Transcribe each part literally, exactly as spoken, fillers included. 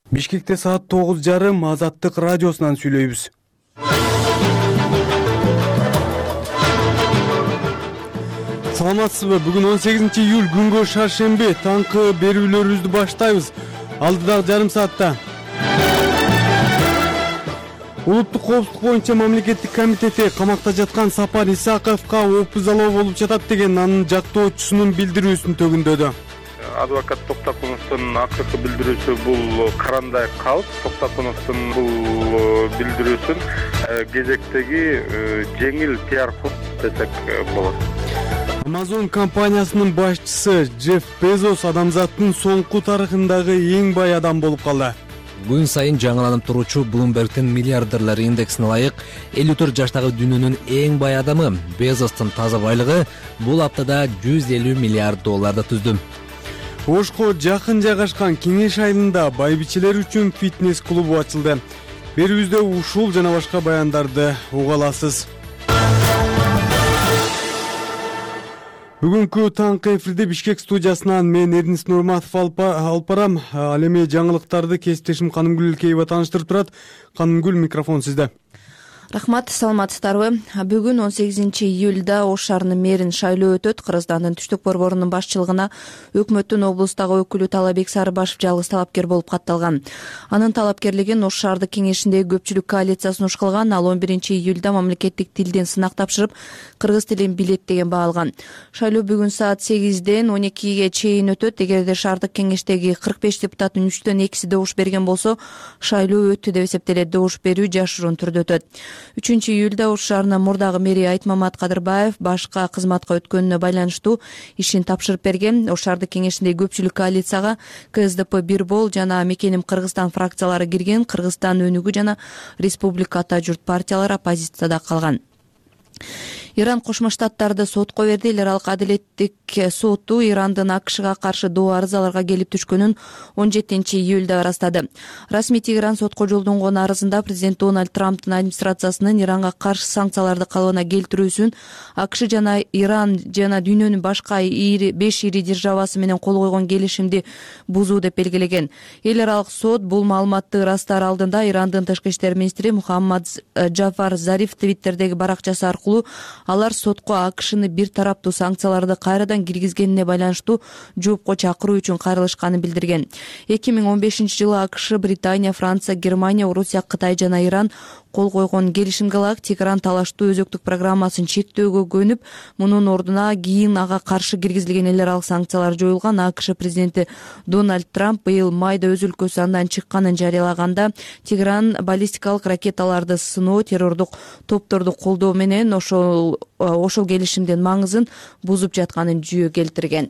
Бишкекте саат тогуз жарым Азаттык радиосунан сүйлөйбүз. Саламатсызбы? Бүгүн он сегизинчи июль күнгө шаршемби. Таңкы берүүлөрүбүздү баштайбыз. Алдыдагы жарым саатта Улуттук коопсуздук боюнча мамлекеттик комитети камакта жаткан Сапар Исаковго опузалоо болуп жатат деген анын жактоочусунун билдирүүсүн төгүндөдү. Адвокат Токтокуновдун акыркы билдирүүсү бул карандай калп. Токтокуновдун бул билдирүүсүн кезектеги жеңил пиар десек болот. Amazon компаниясынын башчысы Джефф Безос адамзаттын соңку тарыхындагы эң бай адам болуп калды. Күн сайын жаңыланып туручу Bloomberg'тин миллиардерлер индексине ылайык элүү төрт жаштагы дүйнөнүн эң бай адамы Безостун таза байлыгы бул аптада жүз элүү миллиард долларды түздү. Ошко жакын жайгашкан Кеңеш айылында байбичелер үчүн фитнес клубу ачылды. Берүүбүздө ушул жана башка баяндарды уга аласыз. Бүгүнкү таңкы эфирде Бишкек студиясынан мен Эрнис Нурматов алып барам. Ал эми жаңылыктарды кесиптешим Канымгүл Илкеева тааныштырып турат. Канымгүл, микрофон сизде. Рахмат, саламатсыздарбы? Бүгүн он сегизинчи июлда Ош шаарынын мэрин шайлоо өтөт. Кыргызстандын түштүк борборунун башчылыгына өкмөттүн облустагы өкүлү Талабек Сарыбашев жалгыз талапкер болуп катталган. Анын талапкерлигин Ош шаардык кеңешиндеги көпчүлүк коалициясы сунуш кылган. Ал он биринчи июлда мамлекеттик тилден сынак тапшырып, кыргыз тилин билет деген баа алган. Шайлоо бүгүн саат сегизден он экиге чейин өтөт. Эгерде шаардык кеңештеги кырк беш депутаттын үчтөн экиси добуш берген болсо, шайлоо өттү деп эсептелет. Добуш берүү жашыруун түрдө өтөт. үчүнчү июлда Ош шаарынын мурдагы мэри Айтмамат Кадырбаев башка кызматка өткөнүнө байланыштуу ишин тапшырып берген. Ош шаардык кеңешиндеги көпчүлүк коалицияга КСДП бир бол жана Мекеним Кыргызстан фракциялары кирген. Кыргызстан өнүгүү жана Республика Ата журт партиялары оппозицияда калган. Иран Кошмо Штаттарды сотко берди. Эл аралык адилеттик соту Ирандын АКШга каршы доо арызаларга келип түшкөнүн он жетинчи июлда ырастады. Расмий Тегеран сотко жолдонгон арызында президент Дональд Трамптын администрациясынын Иранга каршы санкцияларды калыбына келтирүүсүн АКШ жана Иран жана дүйнөнүн башка беш ири державасы менен кол койгон келишимди бузуу деп белгилеген. Эл аралык сот бул маалыматты ырастар алдында Ирандын тышкы иштер министри Мухаммад Джафар Зариф твиттердеги баракчасы аркылуу алар сотко АКШны бир тараптуу санкцияларды кайрадан киргизгенине байланыштуу жоопко чакыруу үчүн кайрылышканын билдирген. эки миң он бешинчи жылы АКШ, Британия, Франция, Германия, Орусия, Кытай жана Иран кол койгон келишимге ылайык Тегеран талаштуу өзөктүк программасын чектөөгө көнүп, мунун ордуна кийин ага каршы киргизилген эл аралык санкциялар жоюлган. АКШ президенти Дональд Трамп быйыл майда өз өлкөсү андан чыкканын жарыялаганда Тегеран баллистикалык ракеталарды сыноо, террордук топторду колдоо менен ошол ошол келишимдин маңызын бузуп жатканын жүйө келтирген.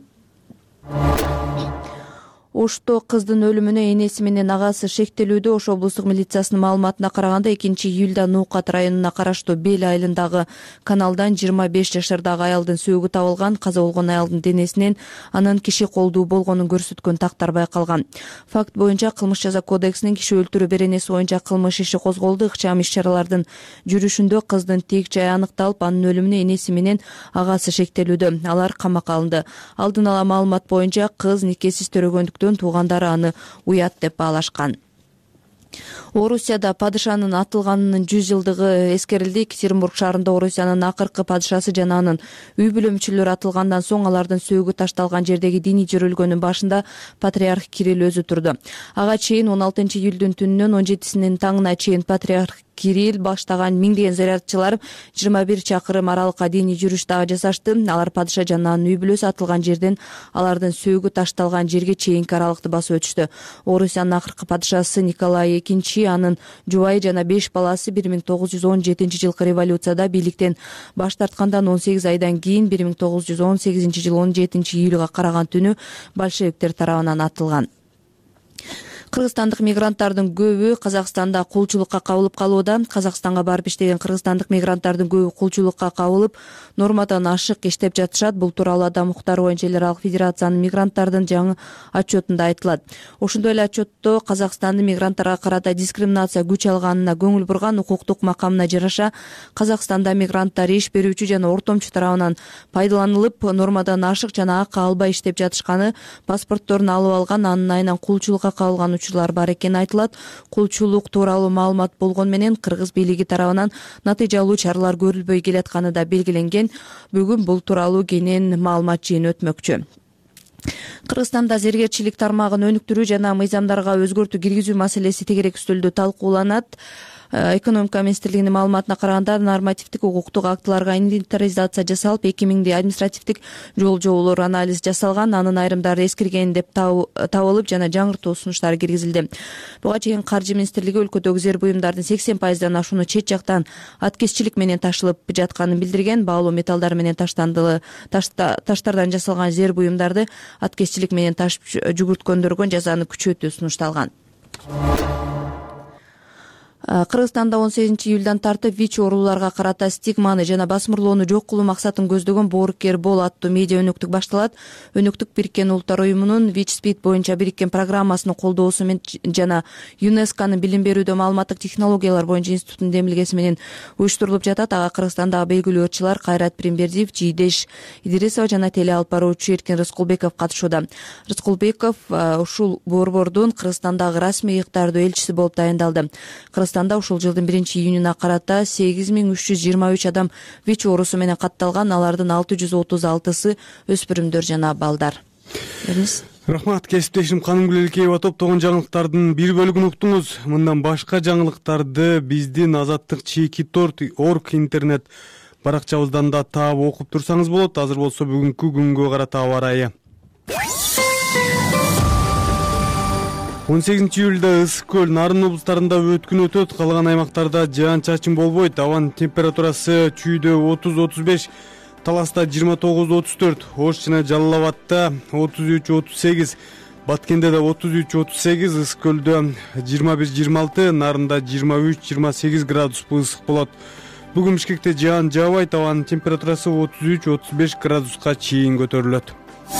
Ошто кыздын өлүмүнө энеси менен агасы шектелүүдө. Ош облустук милициясынын маалыматына караганда экинчи июлда Нуукат районуна караштуу Бел айылындагы каналдан жыйырма беш жашардагы аялдын сөөгү табылган. Каза болгон аялдын денесинен анын киши колдуу болгонун көрсөткөн тактар байкалган. Факт боюнча Кылмыш жаза кодексинин киши өлтүрүү беренеси боюнча кылмыш иши козголду. Ыкчам иш-чаралардын жүрүшүндө кыздын тек жайы аныкталып, анын өлүмүнө энеси менен агасы шектелүүдө. Алар камакка алынды. Алдын ала маалымат боюнча кыз никесиз төрөгөндүктөн туугандары аны уят деп баалашкан. Орусияда падышанын атылганынын жүз жылдыгы эскерилди. Екатеринбург шаарында Орусиянын акыркы падышасы жана анын үй бүлө мүчөлөрү атылгандан соң алардын сөөгү ташталган жердеги диний жөрөлгөнүн башында патриарх Кирилл өзү турду. Ага чейин он алтынчы июлдун түнүнөн он жетисинин таңына чейин патриарх Кирилл баштаган миңдеген зарядчылар жыйырма бир чакырым аралыкка диний жүрүш дагы жасашты. Алар падыша жана анын үй бүлөсү атылган жерден алардын сөөгү ташталган жерге чейинки аралыкты басып өтүштү. Орусиянын акыркы падышасы Николай экинчи, анын жубайы жана беш баласы бир миң тогуз жүз он жетинчи жылкы революцияда бийликтен баш тарткандан он сегиз айдан кийин бир миң тогуз жүз он сегизинчи жылы он жетинчи июлга караган түнү большевиктер тарабынан атылган. Кыргызстандык мигранттардын көбү Казакстанда кулчулукка кабылып калууда. Казакстанга барып иштеген кыргызстандык мигранттардын көбү кулчулукка кабылып, нормадан ашык иштеп жатышат. Бул тууралуу Адам укуктары боюнча эл аралык федерациянын мигранттардын жаңы отчетунда айтылат. Ошондой эле отчетто Казакстандын мигранттарга карата дискриминация күч алганына көңүл бурган. Укуктук макамына жараша Казакстанда мигранттар иш берүүчү жана ортомчу тарабынан пайдаланылып, нормадан ашык жана акы албай иштеп жатышканы, паспортторун алып алган, анын айынан кулчулукка кабылган пайдалануучулар бар экени айтылат. Кулчулук тууралуу маалымат болгону менен кыргыз бийлиги тарабынан натыйжалуу чаралар көрүлбөй келатканы да белгиленген. Бүгүн бул тууралуу кенен маалымат жыйыны өтмөкчү. Кыргызстанда зергерчилик тармагын өнүктүрүү жана мыйзамдарга өзгөртүү киргизүү маселеси тегерек үстөлдө талкууланат. Экономика министрлигинин маалыматына караганда, нормативдик укуктук актыларга инвентаризация жасалып, эки миңдей административдик жол-жоболор анализ жасалган. Анын айрымдары эскирген деп табылып жана жаңыртуу сунуштары киргизилди. Буга чейин Каржы министрлиги өлкөдөгү зер буюмдардын сексен пайыздан ашууну чет жактан аткезчилик менен ташылып жатканын билдирген. Баалуу металлдар менен таштандылы таштардан жасалган зер буюмдарды аткезчилик менен ташып жүгүрткөндөргө жазаны күчөтүү сунушталган. Кыргызстанда он сегизинчи июлдан тартып ВИЧ ооруларга карата стигманы жана басмырлоону жок кылуу максатын көздөгөн боорукер бол аттуу медиа өнөктүк башталат. Өнөктүк Бириккен Улуттар уюмунун ВИЧ-СПИД боюнча бириккен программасынын колдоосу менен жана ЮНЕСКОнун билим берүүдө маалыматтык технологиялар боюнча институттун демилгеси менен уюштурулуп жатат. Ага Кыргызстандагы белгилүү ырчылар Кайрат Примбердиев, Жийдеш Идрисова жана теле алып баруучу Эркин Рыскулбеков катышууда. Рыскулбеков ушул борбордун Кыргызстандагы расмий ыктардуу элчиси болуп дайындалды. Кыргызстанда ушул жылдын биринчи июнуна карата сегиз миң үч жүз жыйырма үч адам ВИЧ оорусу менен катталган. Алардын алты жүз отуз алтысы өспүрүмдөр жана балдар. Рахмат, кесиптешим Канымгүл Элкеева. Топтогон жаңылыктардын бир бөлүгүн уктуңуз. Мындан башка жаңылыктарды биздин азаттык чеки торт орг интернет баракчабыздан да таап окуп турсаңыз болот. Азыр болсо бүгүнкү күнгө карата аба ырайы. он сегизинчи июлда ысык көл, Нарын облустарында өткүн өтөт, калган аймактарда жаан-чачын болбойт. Абанын температурасы чүйдө отуз отуз беш, Таласта жыйырма тогуз отуз төрт, Ош жана Жалал Абадта отуз үч отуз сегиз, Баткенде да отуз үч отуз сегиз, ысык көлдө жыйырма бир жыйырма алты, Нарында жыйырма үч жыйырма сегиз градус ысык болот. Бүгүн Бишкекте жаан жаабайт, абанын температурасы отуз үч отуз беш градуска чейин көтөрүлөт.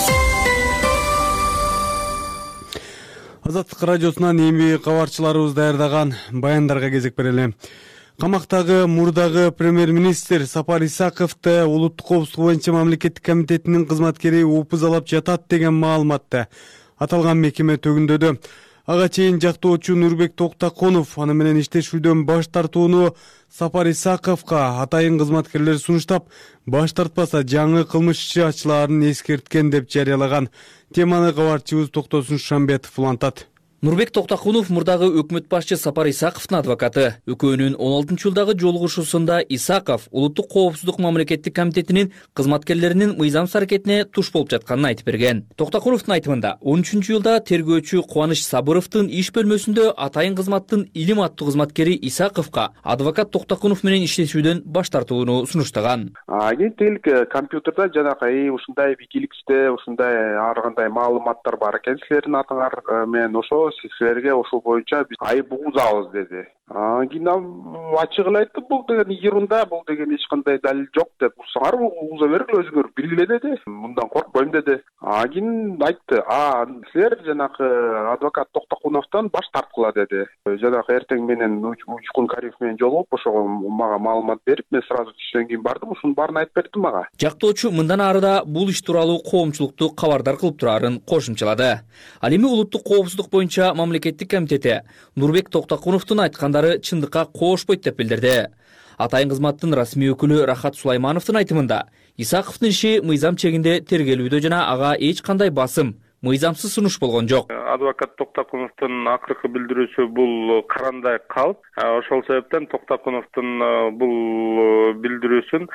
Азаттык радиосунан эми кабарчыларыбыз даярдаган баяндарга кезек берели. Камактагы мурдагы премьер-министр Сапар Исаковду улуттук коопсуздук боюнча мамлекеттик комитетинин кызматкери упузалап жатат деген маалыматты аталган мекеме төгүндөдү. Ага чейин жактоочу Нурбек Токтакунов аны менен иштешүүдөн баш тартууну Сапар Исаковго атайын кызматкерлер сунуштап, баш тартпаса жаңы кылмыш иши ачылаарын эскерткен деп жарыялаган. Теманы кабарчыбыз Токтосун Шамбетов улантат. Нурбек Токтакунов мурдагы өкмөт башчы Сапар Исаковдун адвокаты. Экөөнүн он алтынчы жылдагы жолугушуусунда Исаков улуттук коопсуздук мамлекеттик комитетинин кызматкерлеринин мыйзамсыз аракетине туш болуп жатканын айтып берген. Токтакуновдун айтымында он үчүнчү жылда тергөөчү Кубаныч Сабыровдун иш бөлмөсүндө атайын кызматтын Илим аттуу кызматкери Исаковго адвокат Токтакунов менен иштешүүдөн баш тартууну сунуштаган. Агенттик компьютерда жанакай ушундай Wikileaks'те ушундай ар кандай маалыматтар бар экен силердин атыңар менен ошо силерге ошол боюнча биз айып угузабыз деди. Кийин ачык эле айтты, бул деген ерунда, бул деген эч кандай далил жок деп. Урсаңар угуза бергиле, өзүңөр билгиле деди. Мындан коркпойм деди. Кийин айтты, а силер жанакы адвокат Токтакуновдон баш тарткыла деди. Жанакы эртең менен Учкун Кариев менен жолугуп ошого мага маалымат берип, мен сразу түштөн кийин бардым, ушунун баарын айтып берди мага. Жактоочу мындан ары да бул иш тууралуу коомчулукту кабардар кылып турарын кошумчалады. Ал эми улуттук коопсуздук боюнча мамлекеттик комитети Нурбек Токтакуновдун айткандары чындыкка коошпойт деп билдирди. Атайын кызматтын расмий өкүлү Рахат Сулаймановдун айтымында Исаковдун иши мыйзам чегинде тергелүүдө жана ага эч кандай басым, мыйзамсыз сунуш болгон жок. Адвокат Токтакуновдун акыркы билдирүүсү бул карандай калп. Ошол себептен Токтакуновдун бул билдирүүсүн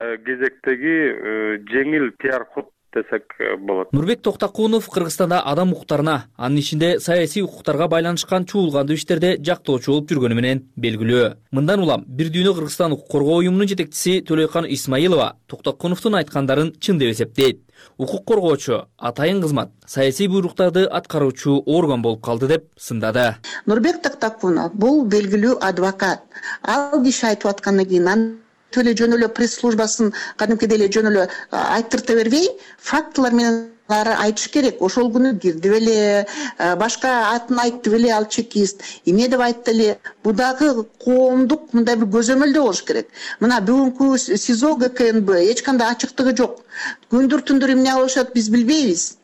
кезектеги жеңил пиар ход десек болот. Нурбек Токтакунов Кыргызстанда адам укуктарына, анын ичинде саясий укуктарга байланышкан чуулгандуу иштерде жактоочу болуп жүргөнү менен белгилүү. Мындан улам Бир дүйнө Кыргызстан укук коргоо уюмунун жетекчиси Төлөйкан Исмаилова Токтакуновдун айткандарын чын деп эсептейт. Укук коргоочу атайын кызмат саясий буйруктарды аткаруучу орган болуп калды деп сындады. Нурбек Токтакунов бул белгилүү адвокат. Ал киши айтып аткандан кийин эле жөн эле пресс-службасын кадимкидей эле жөн эле айттырта бербей, фактылар менен айтыш керек. Ошол күнү кирди беле, башка атын айтты беле ал чекист, эмне деп айтты эле. Бул дагы коомдук мындай бир көзөмөлдө болуш керек. Мына бүгүнкү СИЗО ГКНБ эч кандай ачыктыгы жок. Күндүр түндүр эмне алышат биз билбейбиз.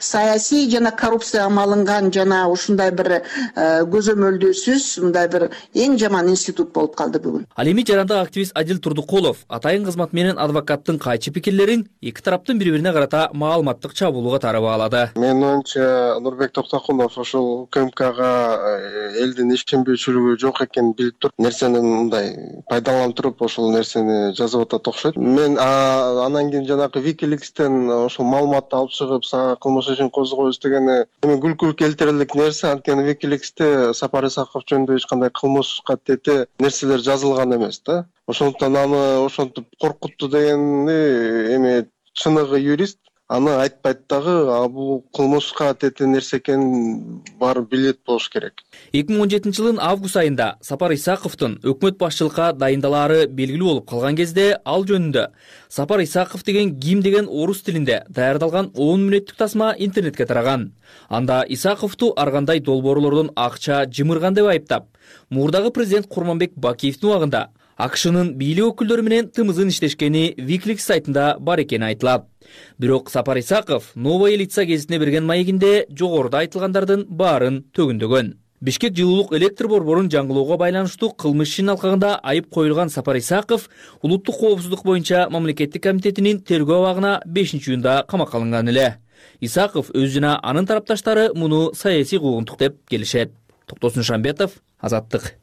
саясий жана коррупцияга малынган жана ушундай бир көзөмөлдөсүз мындай бир эң жаман институт болуп калды бүгүн. Ал эми жарандык активист Адил Турдукулов атайын кызмат менен адвокаттын кайчы пикирлерин эки тараптын бири-бирине карата маалыматтык чабуулуга катары баалады. Менин оюмча Нурбек Токтокулов ошол КМКга элдин ишенбөөчүлүгү жок экенин билип туруп, нерсени мындай пайдаланып туруп ошол нерсени жазып атат окшойт. Мен анан кийин жанагы Wikileaks'тен ошол маалыматты алып чыгып, сага кылмыш ишин козгойбуз дегени эми күлкүлүк келтирерлик нерсе. Анткени Wikileaks'те Сапар Исаков жөнүндө эч кандай кылмышка тете нерселер жазылган эмес да. Ошондуктан аны ошентип коркутту дегенди эми чыныгы юрист аны айтпайт дагы, а бул кылмышка тете нерсе экенин баары билет болуш керек. эки миң он жетинчи жылдын август айында Сапар Исаковдун өкмөт башчылыкка дайындалаары белгилүү болуп калган кезде ал жөнүндө Сапар Исаков деген ким деген орус тилинде даярдалган он мүнөттүк тасма интернетке тараган. Анда Исаковду ар кандай долбоорлордон акча жымырган деп айыптап, мурдагы президент Курманбек Бакиевдин убагында АКШнын бийлик өкүлдөрү менен тымызын иштешкени Wikileaks сайтында бар экени айтылат. Бирок Сапар Исаков Новая лица гезитине берген маегинде жогоруда айтылгандардын баарын төгүндөгөн. Бишкек жылуулук электр борборун жаңылоого байланыштуу кылмыш ишинин алкагында айып коюлган Сапар Исаков улуттук коопсуздук боюнча мамлекеттик комитетинин тергөө абагына бешинчи июнда камакка алынган эле. Исаков өз жана анын тарапташтары муну саясий куугунтук деп келишет. Токтосун Шамбетов, Азаттык.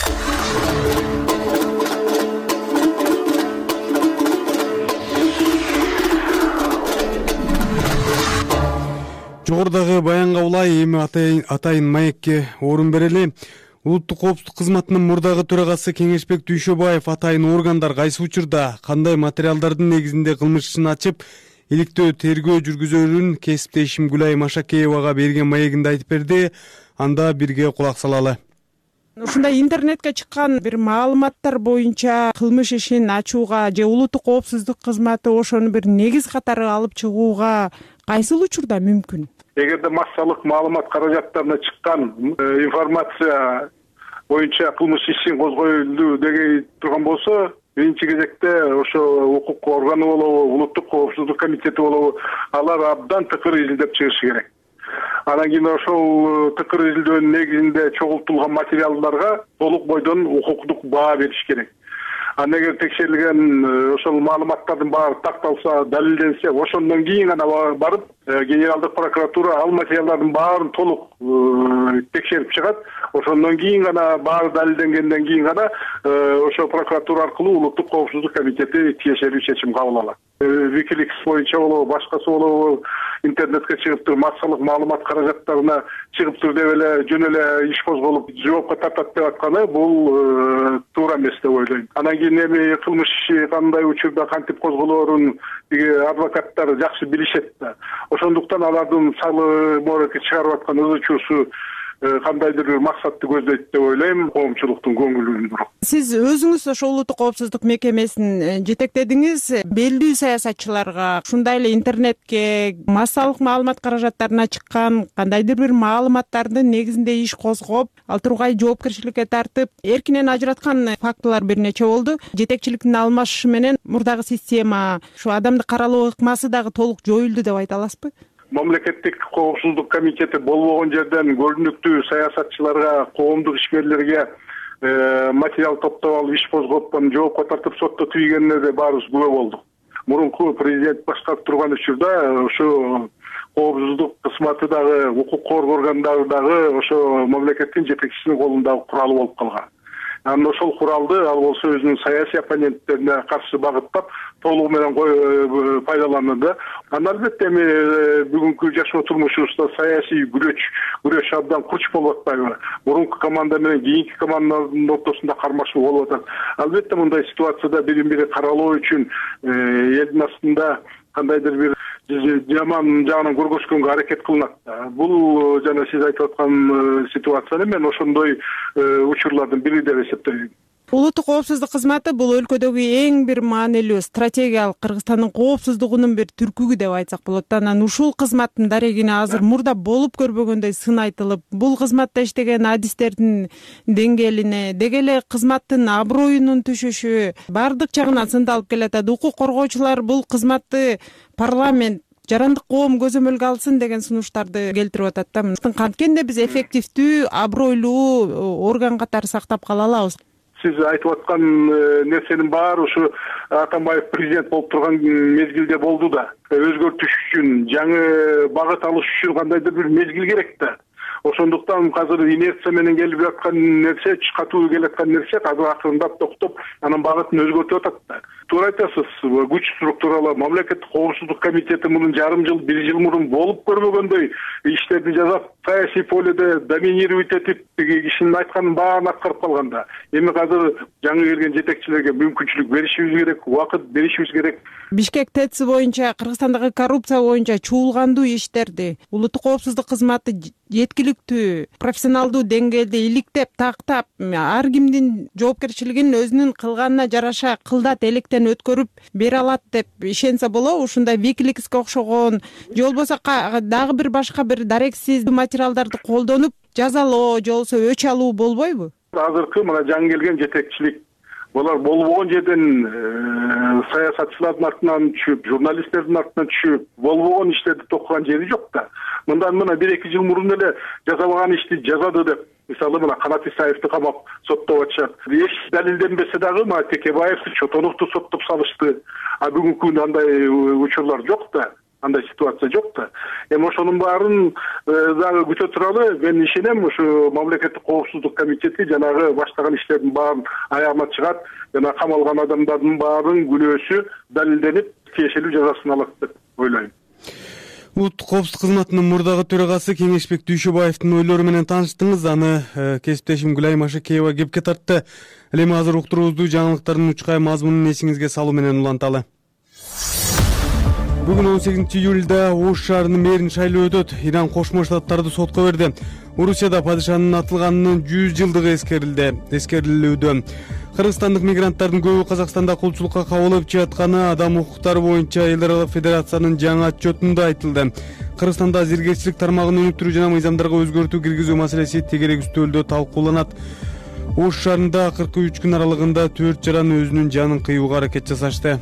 Жогорудагы баянга улай эми атайын маекке орун берели. Улуттук коопсуздук кызматынын мурдагы төрагасы Кеңешбек Дүйшөбаев атайын органдар кайсы учурда кандай материалдардын негизинде кылмыш ишин ачып, иликтөө тергөө жүргүзөрүн кесиптешим Гүлай Машакеевага берген маегинде айтып берди. Анда бирге кулак салалы. Ушундай интернетке чыккан бир маалыматтар боюнча кылмыш ишин ачууга же улуттук коопсуздук кызматы ошону бир негиз катары алып чыгууга кайсыл учурда мүмкүн? Эгерде массалык маалымат каражаттарына чыккан информация боюнча кылмыш ишин козгоюлду деген турган болсо, биринчи кезекте ошо укук органы болобу, улуттук коопсуздук комитети болобу, алар абдан тыкыр изилдеп чыгышы керек. Анан кийин ошол тыкыр изилдөөнүн негизинде чогултулган материалдарга толук бойдон укуктук баа бериш керек. Анан эгер текшерилген ошол маалыматтардын баары такталса, далилденсе, ошондон кийин гана барып Генералдык прокуратура ал материалдардын баарын толук текшерип чыгат. Ошондон кийин гана баары далилденгенден кийин гана ошо прокуратура аркылуу улуттук коопсуздук комитети тиешелүү чечим кабыл алат. Wikileaks боюнча болобу, башкасы болобу, интернетке чыгып туруп массалык маалымат каражаттарына чыгып туруп деп эле жөн эле иш козголуп жоопко тартат деп атканы бул туура эмес деп ойлойм. Анан кийин эми кылмыш иши кандай учурда кантип козголоорун адвокаттар жакшы билишет да. Ошондуктан алардын салы морекке чыгарып аткан ызы чуусу кандайдыр бир максатты көздөйт деп ойлойм, коомчулуктун көңүлүндүр. Сиз өзүңүз ошол улуттук коопсуздук мекемесин жетектедиңиз. Белгилүү саясатчыларга, ушундай эле интернетке, массалык маалымат каражаттарына чыккан кандайдыр бир маалыматтардын негизинде иш козгоп, ал тургай жоопкерчиликке тартып, эркинен ажыраткан фактылар бир нече болду. Жетекчиликтин алмашышы менен мурдагы система, ушу адамды каралоо ыкмасы дагы толук жоюлду деп айта аласызбы? Мамлекеттик коопсуздук комитети болбогон жерден көрүнүктүү саясатчыларга, коомдук ишмерлерге материал топтоп алып иш козгоп, жоопко тартып сотто тийгенине де баарыбыз күбө болдук. Мурунку президент башкарып турган учурда ошо коопсуздук кызматы дагы, укук коргоо органдары дагы ошо мамлекеттин жетекчисинин колундагы куралы болуп калган. Анан ошол куралды ал болсо өзүнүн саясий оппоненттерине каршы багыттап толугу менен пайдаланды. Анан албетте эми бүгүнкү жашоо турмушубузда саясий күрөч, күрөш абдан курч болуп атпайбы? Мурунку команда менен кийинки команданын ортосунда кармашуу болуп атат. Албетте мындай ситуацияда бирин бири каралоо үчүн элдин астында кандайдыр бир жаман жагынан көргөзгөнгө аракет кылынат. Бул жана сиз айтып аткан ситуацияны мен ошондой учурлардын бири деп эсептейм. Улуттук коопсуздук кызматы бул өлкөдөгү эң бир маанилүү стратегиялык Кыргызстандын коопсуздугунун бир түркүгү деп айтсак болот. Анан ушул кызматтын дарегине азыр мурда болуп көрбөгөндөй сын айтылып, бул кызматта иштеген адистердин деңгээлине, деги эле кызматтын аброюнун түшүшү бардык жагынан сындалып келатат. Укук коргоочулар бул кызматты парламент жарандык коом көзөмөлгө алсын деген сунуштарды келтирип атат да. Канткенде биз эффективдүү, абройлуу орган катары сактап кала алабыз? Сиз айтып аткан нерсенин баары ушу Атамбаев президент болуп турган мезгилде болду да. Өзгөртүш үчүн, жаңы багыт алыш үчүн кандайдыр бир мезгил керек да. Ошондуктан азыр инерция менен келип жаткан нерсе, катуу келип аткан нерсе азыр акырындап токтоп, анын багытын өзгөртүп атат да. Туура айтасыз, күч структуралар, мамлекеттик коопсуздук комитети мунун жарым жыл, бир жыл мурун болуп көрмөгөндөй иштерди жасап, саясий поледе доминировать этип, кишинин айтканын баарын аткарып калган да. Эми азыр жаңы келген жетекчилерге мүмкүнчүлүк беришибиз керек, убакыт беришибиз керек. Бишкек ТЭЦ боюнча, Кыргызстандагы коррупция боюнча чуулгандуу иштерди улуттук коопсуздук кызматы жеткиликтүү, профессионалдуу деңгээлде иликтеп, тактап, ар кимдин жоопкерчилигин өзүнүн кылганына жараша кылдат электен өткөрүп бере алат деп ишенсе болобу? Ушундай Wikileaksке окшогон же болбосо дагы бир башка бир дарексиз материалдарды колдонуп жазалоо же болбосо өч алуу болбойбу? Азыркы мына жаңы келген жетекчилик булар болбогон жерден саясатчылардын артынан түшүп, журналисттердин артынан түшүп, болбогон иштерди токуган жери жок да. Мындан мына бир эки жыл мурун эле жасабаган ишти жазады деп, мисалы мына Канат Исаевди камап соттоп атышат. Эч далилденбесе дагы мына Текебаевди, Чотоновду соттоп салышты. А бүгүнкү күндө андай учурлар жок да. Андай ситуация жок да. Эми ошонун баарын дагы күтө туралы, мен ишенем, ушу мамлекеттик коопсуздук комитети жанагы баштаган иштердин баарын аягына чыгат, жана камалган адамдардын баарын күнөөсү далилденип, тиешелүү жазасын алат деп ойлойм. Улуттук коопсуздук кызматынын мурдагы төрагасы Кеңешбек Дүйшөбаевдин ойлору менен тааныштыңыз. Аны кесиптешим Гүлайым Ашыкеева кепке тартты. Эми азыр уктуруубузду жаңылыктардын учкай мазмунун эсиңизге салуу менен уланталы. Бүгүн он сегизинчи июлда Ош шаарынын мэрин шайлоо өтөт. Иран Кошмо Штаттарды сотко берди. Орусияда падышанын атылганынын жүз жылдыгы эскерилди. Эскерилүүдө кыргызстандык мигранттардын көбү Казакстанда кулчулукка кабылып жатканы Адам укуктары боюнча Элдер аралык федерациянын жаңы отчетунда айтылды. Кыргызстанда зергерчилик тармагын өнүктүрүү жана мыйзамдарга өзгөртүү киргизүү маселеси тегерек үстөлдө талкууланат. Ош шаарында кырк үч күн аралыгында төрт жаран өзүнүн жанын кыюуга аракет жасашты.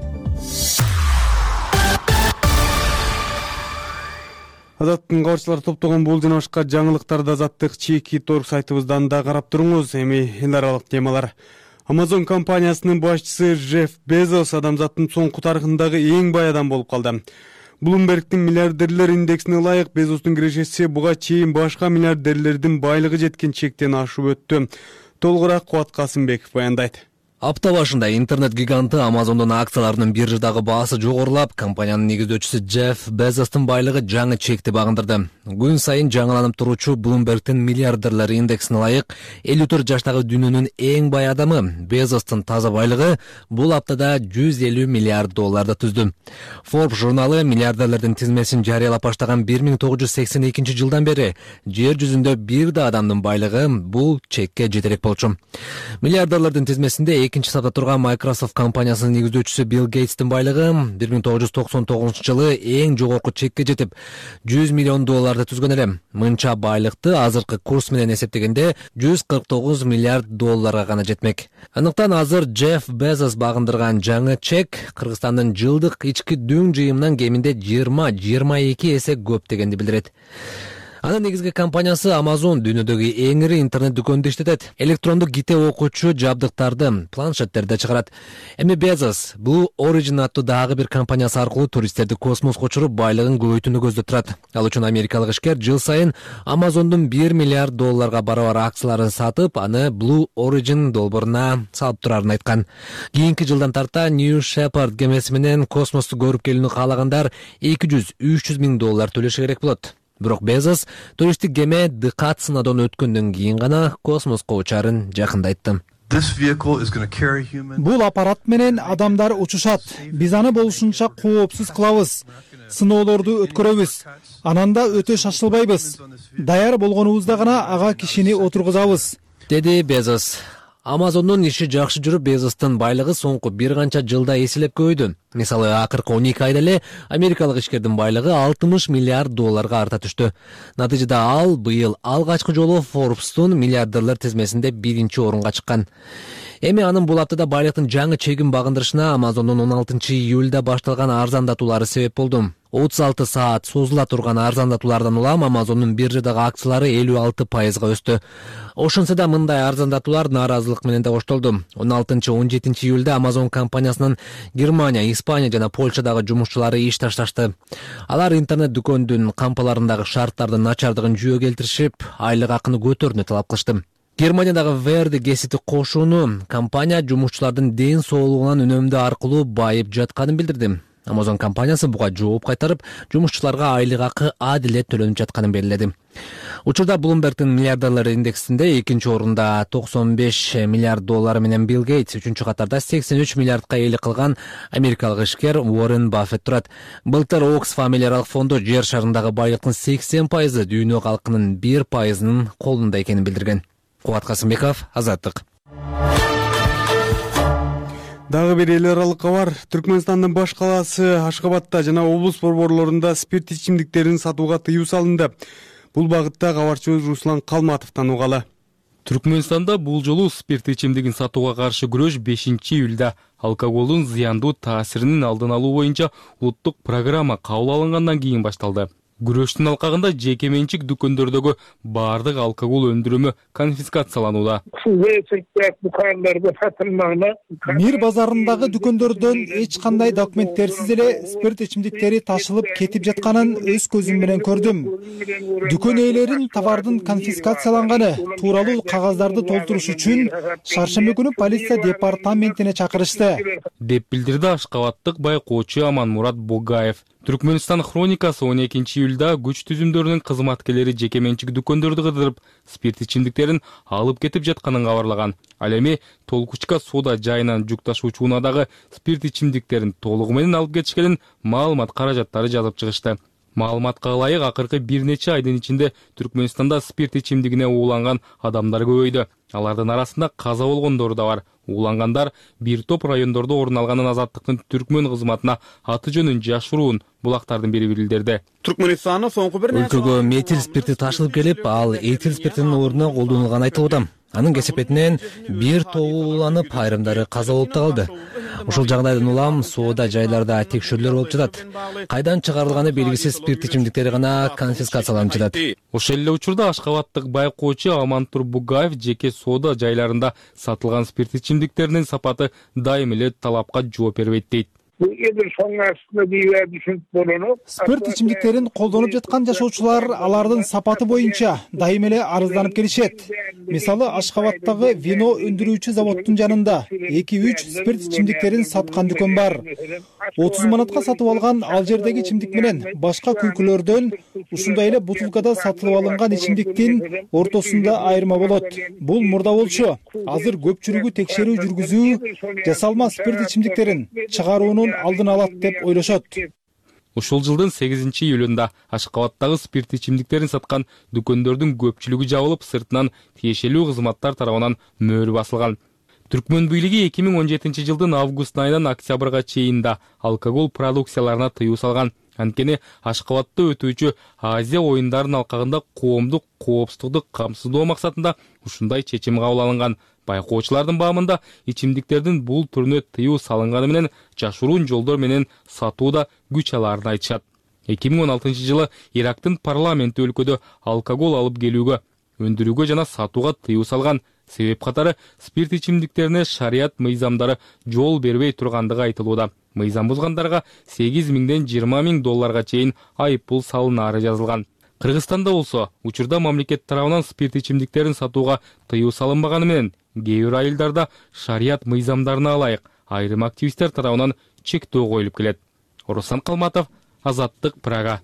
Азаттын кабарчылары топтогон бул жана башка жаңылыктарды Азаттык чеки торг сайтыбыздан да карап туруңуз. Эми эл аралык темалар. Amazon компаниясынын башчысы Джефф Безос адамзаттын соңку тарыхындагы эң бай адам болуп калды. Bloomberg'тин миллиардерлер индексине ылайык Безостун кирешеси буга чейин башка миллиардерлердин байлыгы жеткен чектен ашып өттү. Толугураак Кубат Касымбеков баяндайт. Апта башында интернет гиганты Amazon'дун акцияларынын биржадагы баасы жогорулап, компаниянын негиздөөчүсү Джефф Безостун байлыгы жаңы чекти багындырды. Күн сайын жаңыланып туручу Bloomberg'тин миллиардерлер индексине ылайык элүү төрт жаштагы дүйнөнүн эң бай адамы Безостун таза байлыгы бул аптада жүз элүү миллиард долларды түздү. Forbes журналы миллиардерлердин тизмесин жарыялап баштаган бир миң тогуз жүз сексен экинчи жылдан бери жер жүзүндө бир да адамдын байлыгы бул чекке жетерек болчу. Миллиардерлердин тизмесинде экинчи сапта турган Microsoft компаниясынын негиздөөчүсү Билл Гейтстин байлыгы бир миң тогуз жүз токсон тогузунчу жылы эң жогорку чекке жетип жүз миллион долларды түзгөн эле. Мынча байлыкты азыркы курс менен эсептегенде жүз кырк тогуз миллиард долларга гана жетмек. Андыктан азыр Джефф Безос багындырган жаңы чек Кыргызстандын жылдык ички дүң жыйымынан кеминде жыйырма жыйырма эки эсе көп дегенди билдирет. Анын негизги компаниясы Amazon дүйнөдөгү эң ири интернет дүкөнүндө иштетет. Электрондук ките окуучу жабдыктарды, планшеттерди чыгарат. Эми Безос Blue Origin аттуу дагы бир компаниясы аркылуу туристтерди космоско учуруп байлыгын көбөйтүүнү көздөп турат. Ал үчүн америкалык ишкер жыл сайын Amazon'дун бир миллиард долларга барабар акцияларын сатып, аны Blue Origin долбооруна салып турарын айткан. Кийинки жылдан тарта New Shepard кемеси менен космосту көрүп келүүнү каалагандар эки жүз үч жүз миң доллар төлөшү керек болот. Бирок Безос туристтик кеме дыкат сынадон өткөндөн кийин гана космоско учарын жакында айтты. Бул аппарат менен адамдар учушат. Биз аны болушунча коопсуз кылабыз. Сыноолорду өткөрөбүз. Анан да өтө шашылбайбыз. Даяр болгонубузда гана ага кишини отургузабыз, деди Безос. Amazon'дун иши жакшы жүрүп, Безостун байлыгы соңку бир канча жылда эселеп көбөйдү. Мисалы, акыркы он эки айда эле америкалык ишкердин байлыгы алтымыш миллиард долларга арта түштү. Натыйжада ал быйыл алгачкы жолу Forbes'тун миллиардерлер тизмесинде биринчи орунга чыккан. Эми анын бул аптада байлыктын жаңы чегин багындырышына Amazon'дун он алтынчы июлда башталган арзандатуулары себеп болду. отуз алты саат созула турган арзандатуулардан улам Амазондун биржадагы акциялары элүү алты пайызга өстү. Ошентсе да мындай арзандатуулар нааразылык менен да коштолду. он алтынчы он жетинчи июлда Amazon компаниясынын Германия, Испания жана Польшадагы жумушчулары иш ташташты. Алар интернет дүкөндүн кампаларындагы шарттардын начардыгын жүйө келтиришип, айлык акыны көтөрүүнү талап кылышты. Германиядагы Верди гесити кошууну компания жумушчулардын ден соолугунан үнөмдүү аркылуу байып жатканын билдирди. Amazon компаниясы буга жооп кайтарып, жумушчуларга айлык акы адилет төлөнүп жатканын белгиледи. Учурда Bloomberg'тин миллиардерлер индексинде экинчи орунда токсон беш миллиард доллар менен Билл Гейтс, үчүнчү катарда сексен үч миллиардка ээлик кылган америкалык ишкер Уоррен Баффет турат. Былтыр Окс фамилиялык фонду жер шарындагы байлыктын сексен пайызы дүйнө калкынын бир пайызынын колунда экенин билдирген. Кубат Касымбеков, Азаттык. Дагы бир эл аралык кабар. Түркмөнстандын баш калаасы Ашкабадта жана облус борборлорунда спирт ичимдиктерин сатууга тыюу салынды. Бул багытта кабарчыбыз Руслан Калматовдон угалы. Түркмөнстанда бул жолу спирт ичимдигин сатууга каршы күрөш бешинчи июлда алкоголдун зыяндуу таасиринин алдын алуу боюнча улуттук программа кабыл алынгандан кийин башталды. Күрөштүн алкагында жеке менчик дүкөндөрдөгү баардык алкогол өндүрүмү конфискацияланууда. Мир базарындагы дүкөндөрдөн эч кандай документтерсиз эле спирт ичимдиктери ташылып кетип жатканын өз көзүм менен көрдүм. Дүкөн ээлерин товардын конфискацияланганы тууралуу кагаздарды толтуруш үчүн шаршемби күнү полиция департаментине чакырышты, деп билдирди Ашкабадтык байкоочу Аманмурат Богаев. Түркмөнстан хроникасы он экинчи июлда күч түзүмдөрүнүн кызматкерлери жеке менчик дүкөндөрдү кыдырып, спирт ичимдиктерин алып кетип жатканын кабарлаган. Ал эми Толкучка соода жайынан жүк ташуучу унаадагы спирт ичимдиктерин толугу менен алып кетишкенин маалымат каражаттары жазып чыгышты. Маалыматка ылайык акыркы бир нече айдын ичинде Түркмөнстанда спирт ичимдигине ууланган адамдар көбөйдү. Алардын арасында каза болгондор да бар. Уулангандар бир топ райондордо орун алганын Азаттыктын түркмөн кызматына аты жөнүн жашыруун булактардын бири билдирди. Түркмөнстандын соңку бир өлкөгө метил спирти ташылып келип, ал этил спиртинин ордуна колдонулганы айтылууда. Анын кесепетинен бир тобу ууланып, айрымдары каза болуп да калды. Ушул жагдайдан улам соода жайларда текшерүүлөр болуп жатат. Кайдан чыгарылганы белгисиз спирт ичимдиктери гана конфискацияланып жатат. Ошол эле учурда Ашкабадтык байкоочу Амантур Бугаев жеке соода жайларында сатылган спирт ичимдиктеринин сапаты дайым эле талапка жооп бербейт дейт. Спирт ичимдиктерин колдонуп жаткан жашоочулар алардын сапаты боюнча дайым эле арызданып келишет. Мисалы, Ашкабадтагы вино өндүрүүчү заводдун жанында эки үч спирт ичимдиктерин саткан дүкөн бар. отуз манатка сатып алган ал жердеги ичимдик менен башка күлкүлөрдөн ушундай эле бутылкада сатылып алынган ичимдиктин ортосунда айырма болот. Бул мурда болчу. Азыр көпчүлүгү текшерүү жүргүзүү жасалма спирт ичимдиктерин чыгаруунун алдын алат деп ойлошот. Ушул жылдын сегизинчи июлунда Ашкабадтагы спирт ичимдиктерин саткан дүкөндөрдүн көпчүлүгү жабылып, сыртынан тиешелүү кызматтар тарабынан мөөрү басылган. Түркмөн бийлиги эки миң он жетинчи жылдын август айынан октябрга чейин да алкогол продукцияларына тыюу салган. Анткени Ашкабадта өтүүчү Азия оюндарынын алкагында коомдук коопсуздукту камсыздоо максатында ушундай чечим кабыл алынган. Байкоочулардын баамында ичимдиктердин бул түрүнө тыюу салынганы менен жашыруун жолдор менен сатууда күч алаарын айтышат. эки миң он алтынчы жылы Ирактын парламенти өлкөдө алкогол алып келүүгө, өндүрүүгө жана сатууга тыюу салган. Себеп катары спирт ичимдиктерине шарият мыйзамдары жол бербей тургандыгы айтылууда. Мыйзам бузгандарга сегиз миңден жыйырма миң долларга чейин айып пул салынаары жазылган. Кыргызстанда болсо, учурда мамлекет тарабынан спирт ичимдиктерин сатууга тыюу салынбаганы менен кээ бир айылдарда шарият мыйзамдарына ылайык айрым активисттер тарабынан чектөө коюлуп келет. Руслан Калматов, Азаттык, Прага.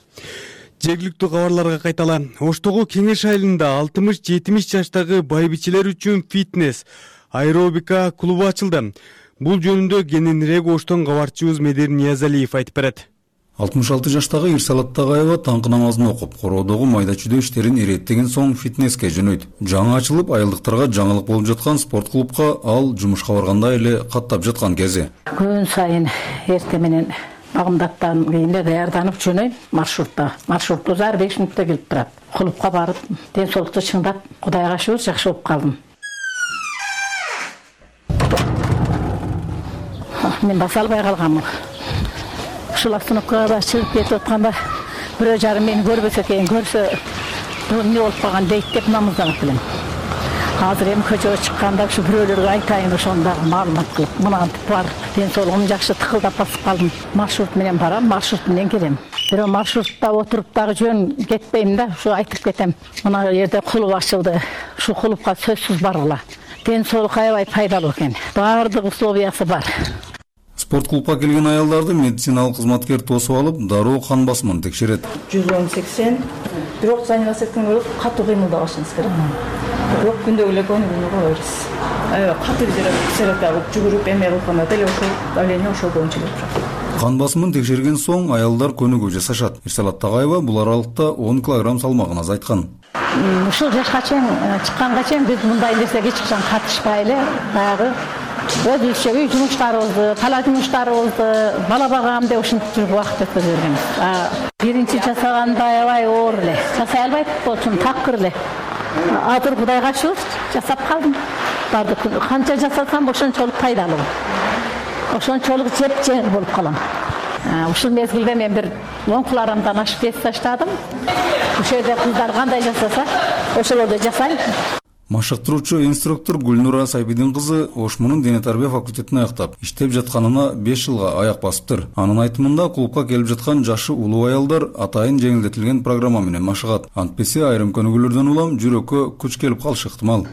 Жергиликтүү кабарларга кайтала. Оштогу Кеңеш айылында алтымыш жетимиш жаштагы байбичелер үчүн фитнес, аэробика клубу ачылды. Бул жөнүндө кененирээк Оштон кабарчыбыз Медер Ниязалиев айтып берет. алтымыш алты жаштагы Ирсалат Тагайева таңкы намазын окуп, короодогу майда чүйдө иштерин иреттеген соң фитнеске жөнөйт. Жаңы ачылып, айылдыктарга жаңылык болуп жаткан спорт клубка ал жумушка барганда эле каттап жаткан кези. Күн сайын эрте менен багымдаттан кийин эле даярданып жөнөйм маршрутта. Маршрут узар беш мүнөттө келип турат. Клубка барып, ден соолукту чыңдап, Кудайга шүгүр жакшы болуп калдым. Мен баса албай калганмын. ушул остановкага да чыгып кетип атканда бирөө жарым мени көрбөсө экен, көрсө эмне болуп калган дейт деп намазданып элем. Азыр эми көчөгө чыкканда ушу бирөөлөргө айтайын, ошону дагы маалымат кылып, мынантип бар, ден соолугум жакшы, тыкылдап басып калдым. Маршрут менен барам, маршрут менен келем. Бирок маршрутта отуруп дагы жөн кетпейм да, ушу айтып кетем. Мына жерде кулуп ачылды. Ушу кулупка сөзсүз баргыла. Ден соолук аябай пайдалуу экен. Баардык условиясы бар. Спорт клубка келген аялдарды медициналык кызматкер тосуп алып, дароо кан басымын текшерет. жүз он сексен. Бирок заниматься эткенге көрөп катуу кыймылдабашыңыз керек. Бирок күндөгү эле көңүлүнө койбойбуз. Аябай катуу текшерет, жүгүрүп эме кылганда деле ошол давление ошол боюнча келип турат. Кан басымын текшерген соң аялдар көнүгүү жасашат. Ирсалат Тагайева бул аралыкта он килограмм салмагын азайткан. Ушул жашка чейин чыкканга чейин биз мындай нерсеге эч качан катышпай эле баягы өзүбүзчө үй жумуштарыбызды, тала жумуштарыбызды, бала багам деп ушинтип жүрүп убакыт өткөзүп жүргөнбүз. Биринчи жасаганда аябай оор эле, жасай албайт болчумун, такыр эле. Азыр Кудайга шүгүр жасап калдым. Барды канча жасасам ошончолук пайдалуу. Ошончолук жеп-жеңил болуп калам. Ушул мезгилде мен бир он килограммдан ашып кетип таштадым. Ошол жерде кыздар кандай жасаса, ошолорду жасайм. Машыктыруучу инструктор Гүлнура Сайбидин кызы Ошмунун дене тарбия факультетин аяктап, иштеп жатканына беш жылга аяк басыптыр. Анын айтымында клубка келип жаткан жашы улуу аялдар атайын жеңилдетилген программа менен машыгат. Антпесе айрым көнүгүүлөрдөн улам жүрөккө күч келип калышы ыктымал.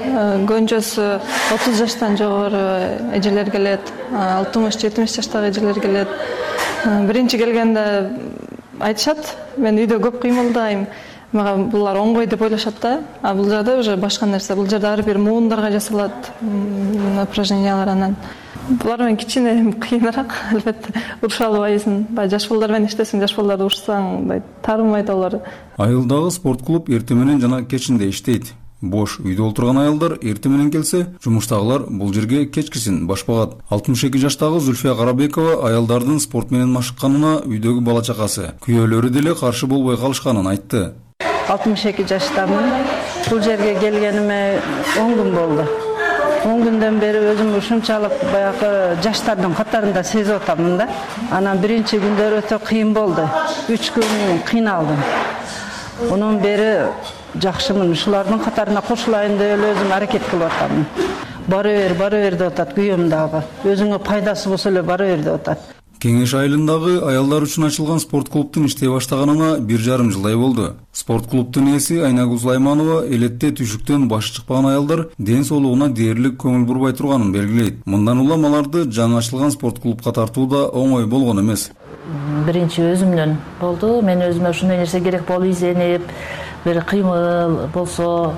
Көбүнчөсү отуз жаштан жогору эжелер келет, алтымыш жетимиш жаштагы эжелер келет. Биринчи келгенде айтышат, мен үйдө көп кыймылдайм. Мага булар оңгой деп ойлошот да. А бул жерде уже башка нерсе. Бул жерде ар бир муундарга жасалат упражнениялар анан. Булар менен кичине кыйыныраак, албетте. Уруша албайсың. Бай жаш балдар менен иштесең, жаш балдарды урушсаң, бай тарымайт алар. Айылдагы спорт клуб эртең менен жана кечинде иштейт. Бош үйдө отурган аялдар эртең менен келсе, жумуштагылар бул жерге кечкисин башпагат. алтымыш эки жаштагы Зульфия Карабекова аялдардын спорт менен машыкканына үйдөгү бала чакасы, күйөөлөрү деле каршы болбой калышканын айтты. алтымыш эки жаштамын. Бул жерге келгениме он күн болду. он күндөн бери өзүм ушунчалык баягы жаштардын катарында сезип атамын да. Анан биринчи күндөр өтө кыйын болду. үч күн кыйналдым. Онун бери жакшымын. Ушулардын катарына кошулайын деп эле өзүм аракет кылып атамын. Бара бер, бара бер деп атат күйөөм дагы. Өзүңө пайдасы болсо эле бара бер деп атат. Кеңеш айылындагы аялдар үчүн ачылган спорт клубтун иштей баштаганына бир жарым жылдай болду. Спорт клубтун ээси Айнагүл Сулайманова элетте түйшүктөн башы чыкпаган аялдар ден соолугуна дээрлик көңүл бурбай турганын белгилейт. Мындан улам аларды жаңы ачылган спорт клубка тартуу да оңой болгон эмес. Биринчи өзүмдөн болду. Мен өзүмө ушундай нерсе керек болуп изенип, бир кыймыл болсо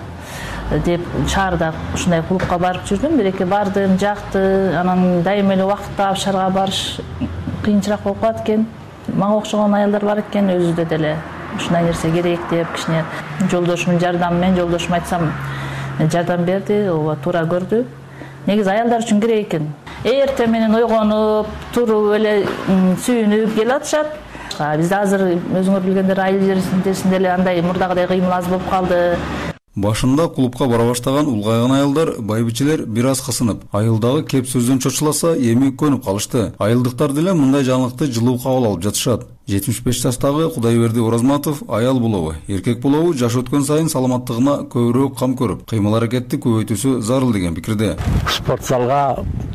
деп шаарда ушундай клубка барып жүрдүм. Бир-эки бардым, жакты. Анан дайыма эле убакыт таап шаарга барыш кыйынчыраак болуп калат экен. Мага окшогон аялдар бар экен, өзүдө деле ушундай нерсе керек деп кичине жолдошумдун жардамы менен, жолдошум айтсам жардам берди, ооба туура көрдү. Негизи аялдар үчүн керек экен. Эртең менен ойгонуп, туруп эле сүйүнүп келип атышат. Бизде азыр өзүңөр билгендер айыл жеринде эле андай мурдагыдай кыймыл аз болуп калды. Башында клубка бара баштаган улгайган аялдар байбичелер бир аз кысынып, айылдагы кеп сөздөн чочуласа эми көнүп калышты. Айылдыктар деле мындай жаңылыкты жылуу кабыл алып жатышат. жетимиш беш жаштагы Кудайберди Оразматов аял болобу, эркек болобу жаш өткөн сайын саламаттыгына көбүрөөк кам көрүп, кыймыл аракетти көбөйтүүсү зарыл деген пикирде. Спорт залга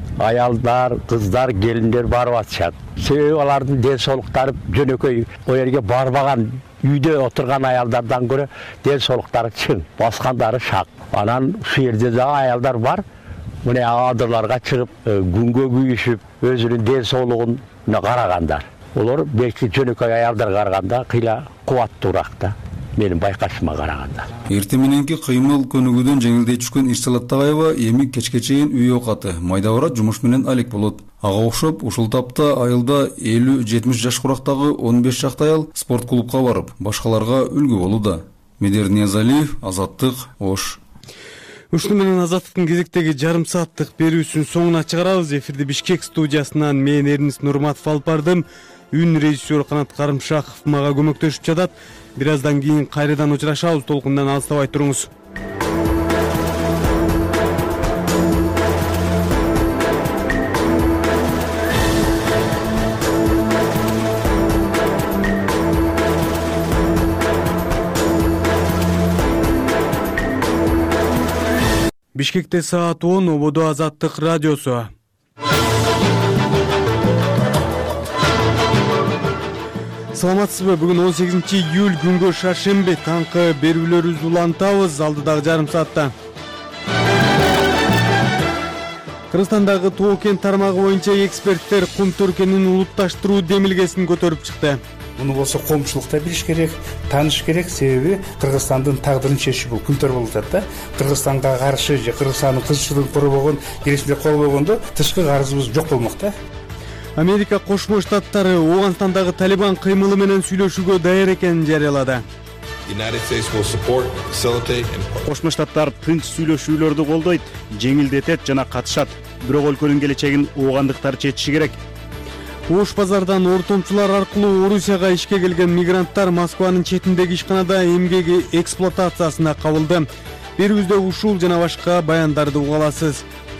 аялдар, кыздар, келиндер барып атышат. Себеби алардын ден соолуктары жөнөкөй о жерге барбаган, үйдө отурган аялдардан көрө ден соолуктары чың, баскандары шак. Анан ушул жерде дагы аялдар бар. Мына адырларга чыгып, күнгө күйүшүп, өзүнүн ден соолугуна карагандар. Олар белки жөнөкөй аялдарга караганда кыйла кубаттуураак да. Менин байкашыма караганда. Эртең мененки кыймыл көнүгүүдөн жеңилдей түшкөн Ирсалат Тагайева эми кечке чейин үй оокаты, майда барат жумуш менен алек болот. Ага окшоп, ушул тапта айылда элүү жетимиш жаш курактагы он беш чакты аял спорт клубка барып, башкаларга үлгү болууда. Медер Ниязалиев, Азаттык, Ош. Ушуну менен Азаттыктын кезектеги жарым сааттык берүүсүн соңуна чыгарабыз. Эфирди Бишкек студиясынан мен Эрнис Нурматов алып бардым. Үн режиссер Канат Карымшаков мага көмөктөшүп жатат. Бир аздан кийин кайрадан учурашабыз. Толкундан алыстабай туруңуз. Бишкекте саат он, ободо Азаттык радиосу. Саламатсызбы? Бүгүн он сегизинчи июль күнгө шаршемби. Таңкы берүүлөрүбүздү улантабыз алдыдагы жарым саатта. Кыргызстандагы Тоо кен тармагы боюнча эксперттер кум төркөнүн улутташтыруу демилгесин көтөрүп чыкты. Муну болсо коомчулук да билиш керек, тааныш керек, себеби Кыргызстандын тагдырын чечүү бул күн төр болуп атат да. Кыргызстанга каршы же Кыргызстандын кызыкчылыгын корбогон, келесинде колбогондо тышкы карызыбыз жок болмок да. Америка Кошмо Штаттары Ооганстандагы Талибан кыймылы менен сүйлөшүүгө даяр экенин жарыялады. Кошмо Штаттар тынч сүйлөшүүлөрдү колдойт, жеңилдетет жана катышат. Бирок өлкөнүн келечегин оогандыктар чечиши керек. Ош базардан ортомчулар аркылуу Орусияга ишке келген мигранттар Москванын четиндеги ишканада эмгеги эксплуатациясына кабылды. Берүүбүздө ушул жана башка баяндарды уга аласыз.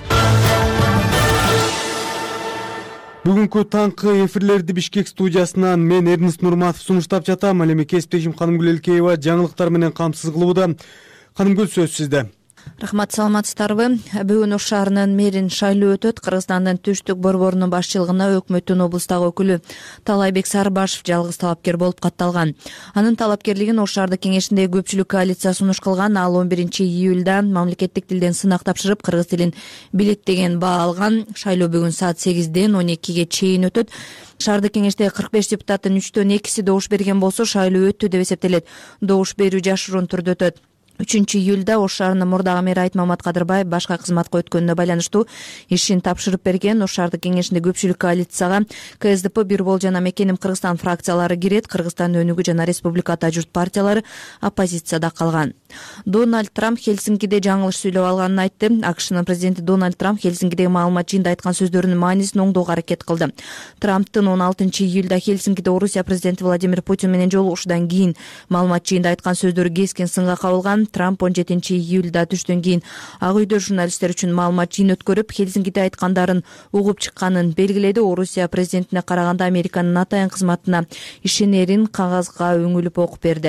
Бүгүнкү таңкы эфирлерди Бишкек студиясынан мен Эрнист Нурматов сунуштап жатам. Ал эми кесиптешим Канымгүл Элкеева жаңылыктар менен камсыз кылууда. Канымгүл, сөз сизде. Рахмат, саламатсыздарбы? Бүгүн Ош шаарынын мэрин шайлоо өтөт. Кыргызстандын түштүк борборунун башчылыгына өкмөттүн облустагы өкүлү Талайбек Сарыбашев жалгыз талапкер болуп катталган. Анын талапкерлигин Ош шаардык кеңешиндеги көпчүлүк коалиция сунуш кылган. Ал он биринчи июлда мамлекеттик тилден сынак тапшырып, кыргыз тилин билет деген баа алган. Шайлоо бүгүн саат сегизден он экиге чейин өтөт. Шаардык кеңештеги кырк беш депутаттын үчтөн экиси добуш берген болсо, шайлоо өттү деп эсептелет. Добуш берүү жашыруун түрдө өтөт. үчүнчү июлда Ош шаарынын мурдагы мэри Айтмамат Кадырбаев башка кызматка өткөнүнө байланыштуу ишин тапшырып берген. Ош шаардык кеңешинде көпчүлүк коалицияга КСДП, Бир Бол жана Мекеним Кыргызстан фракциялары кирет. Кыргызстан өнүгүү жана Республика Ата журт партиялары оппозицияда калган. Дональд Трамп Хельсинкиде жаңылыш сүйлөп алганын айтты. АКШнын президенти Дональд Трамп Хельсинкидеги маалымат жыйынында айткан сөздөрүнүн маанисин оңдоого аракет кылды. Трамптын он алтынчы июлда Хельсинкиде Орусия президенти Владимир Путин менен жолугушуудан кийин маалымат жыйынында айткан сөздөрү кескен сынга кабылган. Трамп он жетинчи июлда түштөн кийин Ак үйдө журналисттер үчүн маалымат жыйын өткөрүп, Хельсинкиде айткандарын угуп чыкканын белгиледи. Орусия президентине караганда Американын атайын кызматына ишенерин кагазга өңүлүп окуп берди.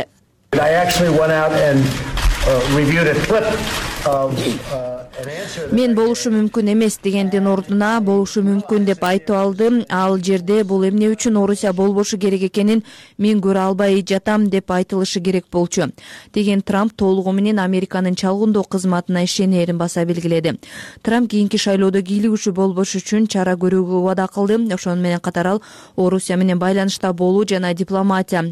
Мен болушу мүмкүн эмес дегендин ордуна болушу мүмкүн деп айтып алдым. Ал жерде бул эмне үчүн Орусия болбошу керек экенин мен көрө албай жатам деп айтылышы керек болчу деген Трамп толугу менен Американын чалгындоо кызматына ишенерин баса белгиледи. Трамп кийинки шайлоодо кийлигүүчү болбош үчүн чара көрүүгө убада кылды. Ошону менен катар ал Орусия менен байланышта болуу жана дипломатия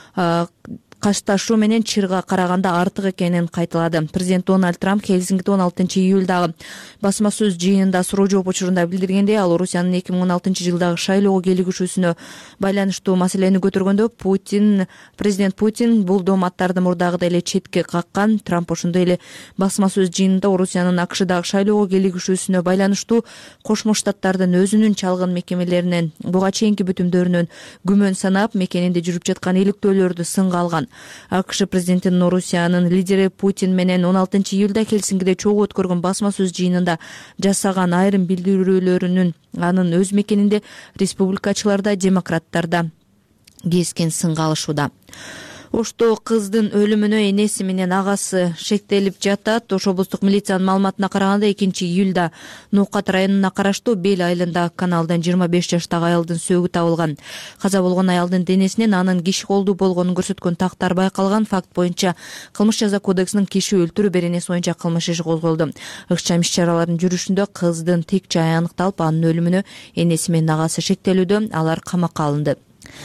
кашташуу менен чырга караганда артык экенин кайталады. Президент Дональд Трамп Хельсинкиде он алтынчы июлдагы басма сөз жыйынында суроо жооп учурунда билдиргендей, ал Орусиянын эки миң он алтынчы жылдагы шайлоого кийлигишүүсүнө байланыштуу маселени көтөргөндө Путин, президент Путин бул дооматтарды мурдагыдай эле четке каккан. Трамп ошондой эле басма сөз жыйынында Орусиянын АКШдагы шайлоого кийлигишүүсүнө байланыштуу Кошмо Штаттардын өзүнүн чалгын мекемелеринен буга чейинки бүтүмдөрүнөн күмөн санап, мекенинде жүрүп жаткан иликтөөлөрдү сынга алган. АКШ президентинин Орусиянын лидери Путин менен он алтынчы июлда Хельсинкиде чогуу өткөргөн басма сөз жыйынында жасаган айрым билдирүүлөрүнүн анын өз мекенинде республикачылар да, демократтар да кескен сынга алышууда. Ошто кыздын өлүмүнө энеси менен агасы шектелип жатат. Ош облустук милициянын маалыматына караганда экинчи июлда Ноокат районуна караштуу Бел айылында каналдан жыйырма беш жаштагы аялдын сөөгү табылган. Каза болгон аялдын денесинен анын киши колдуу болгонун көрсөткөн тактар байкалган. Факт боюнча Кылмыш жаза кодексинин киши өлтүрүү беренеси боюнча кылмыш иши козголду. Ыкчам иш-чаралардын жүрүшүндө кыздын тик жайы аныкталып, анын өлүмүнө энеси менен агасы шектелүүдө. Алар камакка алынды.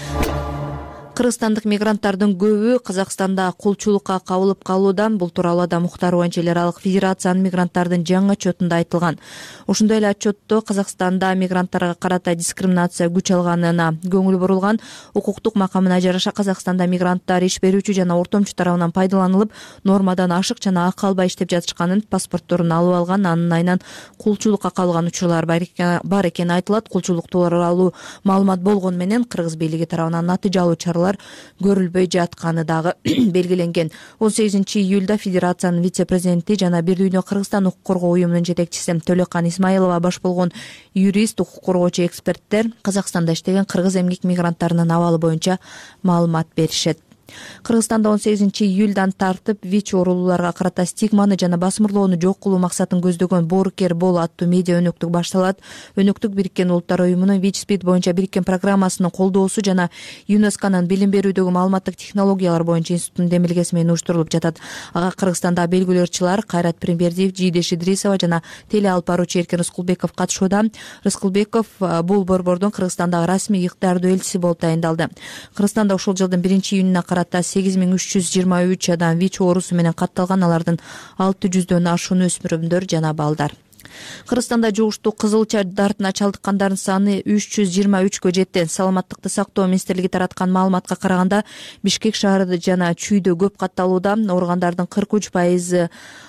Кыргызстандык мигранттардын көбү Казакстанда кулчулукка кабылып калуудан. Бул тууралуу да Мухтар боюнча эл аралык федерациянын мигранттардын жаңы отчетунда айтылган. Ошондой эле отчетто Казакстанда мигранттарга карата дискриминация күч алганына көңүл бурулган. Укуктук макамына жараша Казакстанда мигранттар иш берүүчү жана ортомчу тарабынан пайдаланылып, нормадан ашык жана акы албай иштеп жатышканын, паспортторун алып алган, анын айынан кулчулукка кабылган учурлар бар экени айтылат. Кулчулук тууралуу маалымат болгону менен кыргыз бийлиги тарабынан натыйжалуу чаралар көрүлбөй жатканы дагы белгиленген. он сегизинчи июлда федерациянын вице-президенти жана Бир дүйнө Кыргызстан укук коргоо уюмунун жетекчиси Төлөкан Исмаилова баш болгон юрист, укук коргоочу эксперттер Казакстанда иштеген кыргыз эмгек мигранттарынын абалы боюнча маалымат беришет. Кыргызстанда он сегизинчи июльдан тартып ВИЧ оорулууларга карата стигманы жана басмырлоону жок кылуу максатын көздөгөн Боорукер бол аттуу медиа өнөктүк башталат. Өнөктүк Бириккен Улуттар уюмунун ВИЧ-СПИД боюнча бириккен программасынын колдоосу жана ЮНЕСКОнун билим берүүдөгү маалыматтык технологиялар боюнча институттун демилгеси менен уюштурулуп жатат. Ага Кыргызстанда белгилүү ырчылар Кайрат Прембердиев, Жийдеш Идрисова жана теле алып баруучу Эркин Рыскулбеков катышууда. Рыскулбеков бул борбордун Кыргызстандагы расмий ыктыярдуу элчиси болуп тайындалды. Кыргызстанда ушул жылдын биринчи июнуна карата сегиз миң үч жүз жыйырма үч адам ВИЧ оорусу менен катталган, алардын алты жүздөн ашуун өспүрүмдөр жана балдар. Кыргызстанда жугуштуу кызылча дартына чалдыккандардын саны үч жүз жыйырма үчкө жетти. Саламаттыкты сактоо министрлиги тараткан маалыматка караганда Бишкек шаары жана Чүйдө көп катталууда. Ооругандардын кырк үч пайызы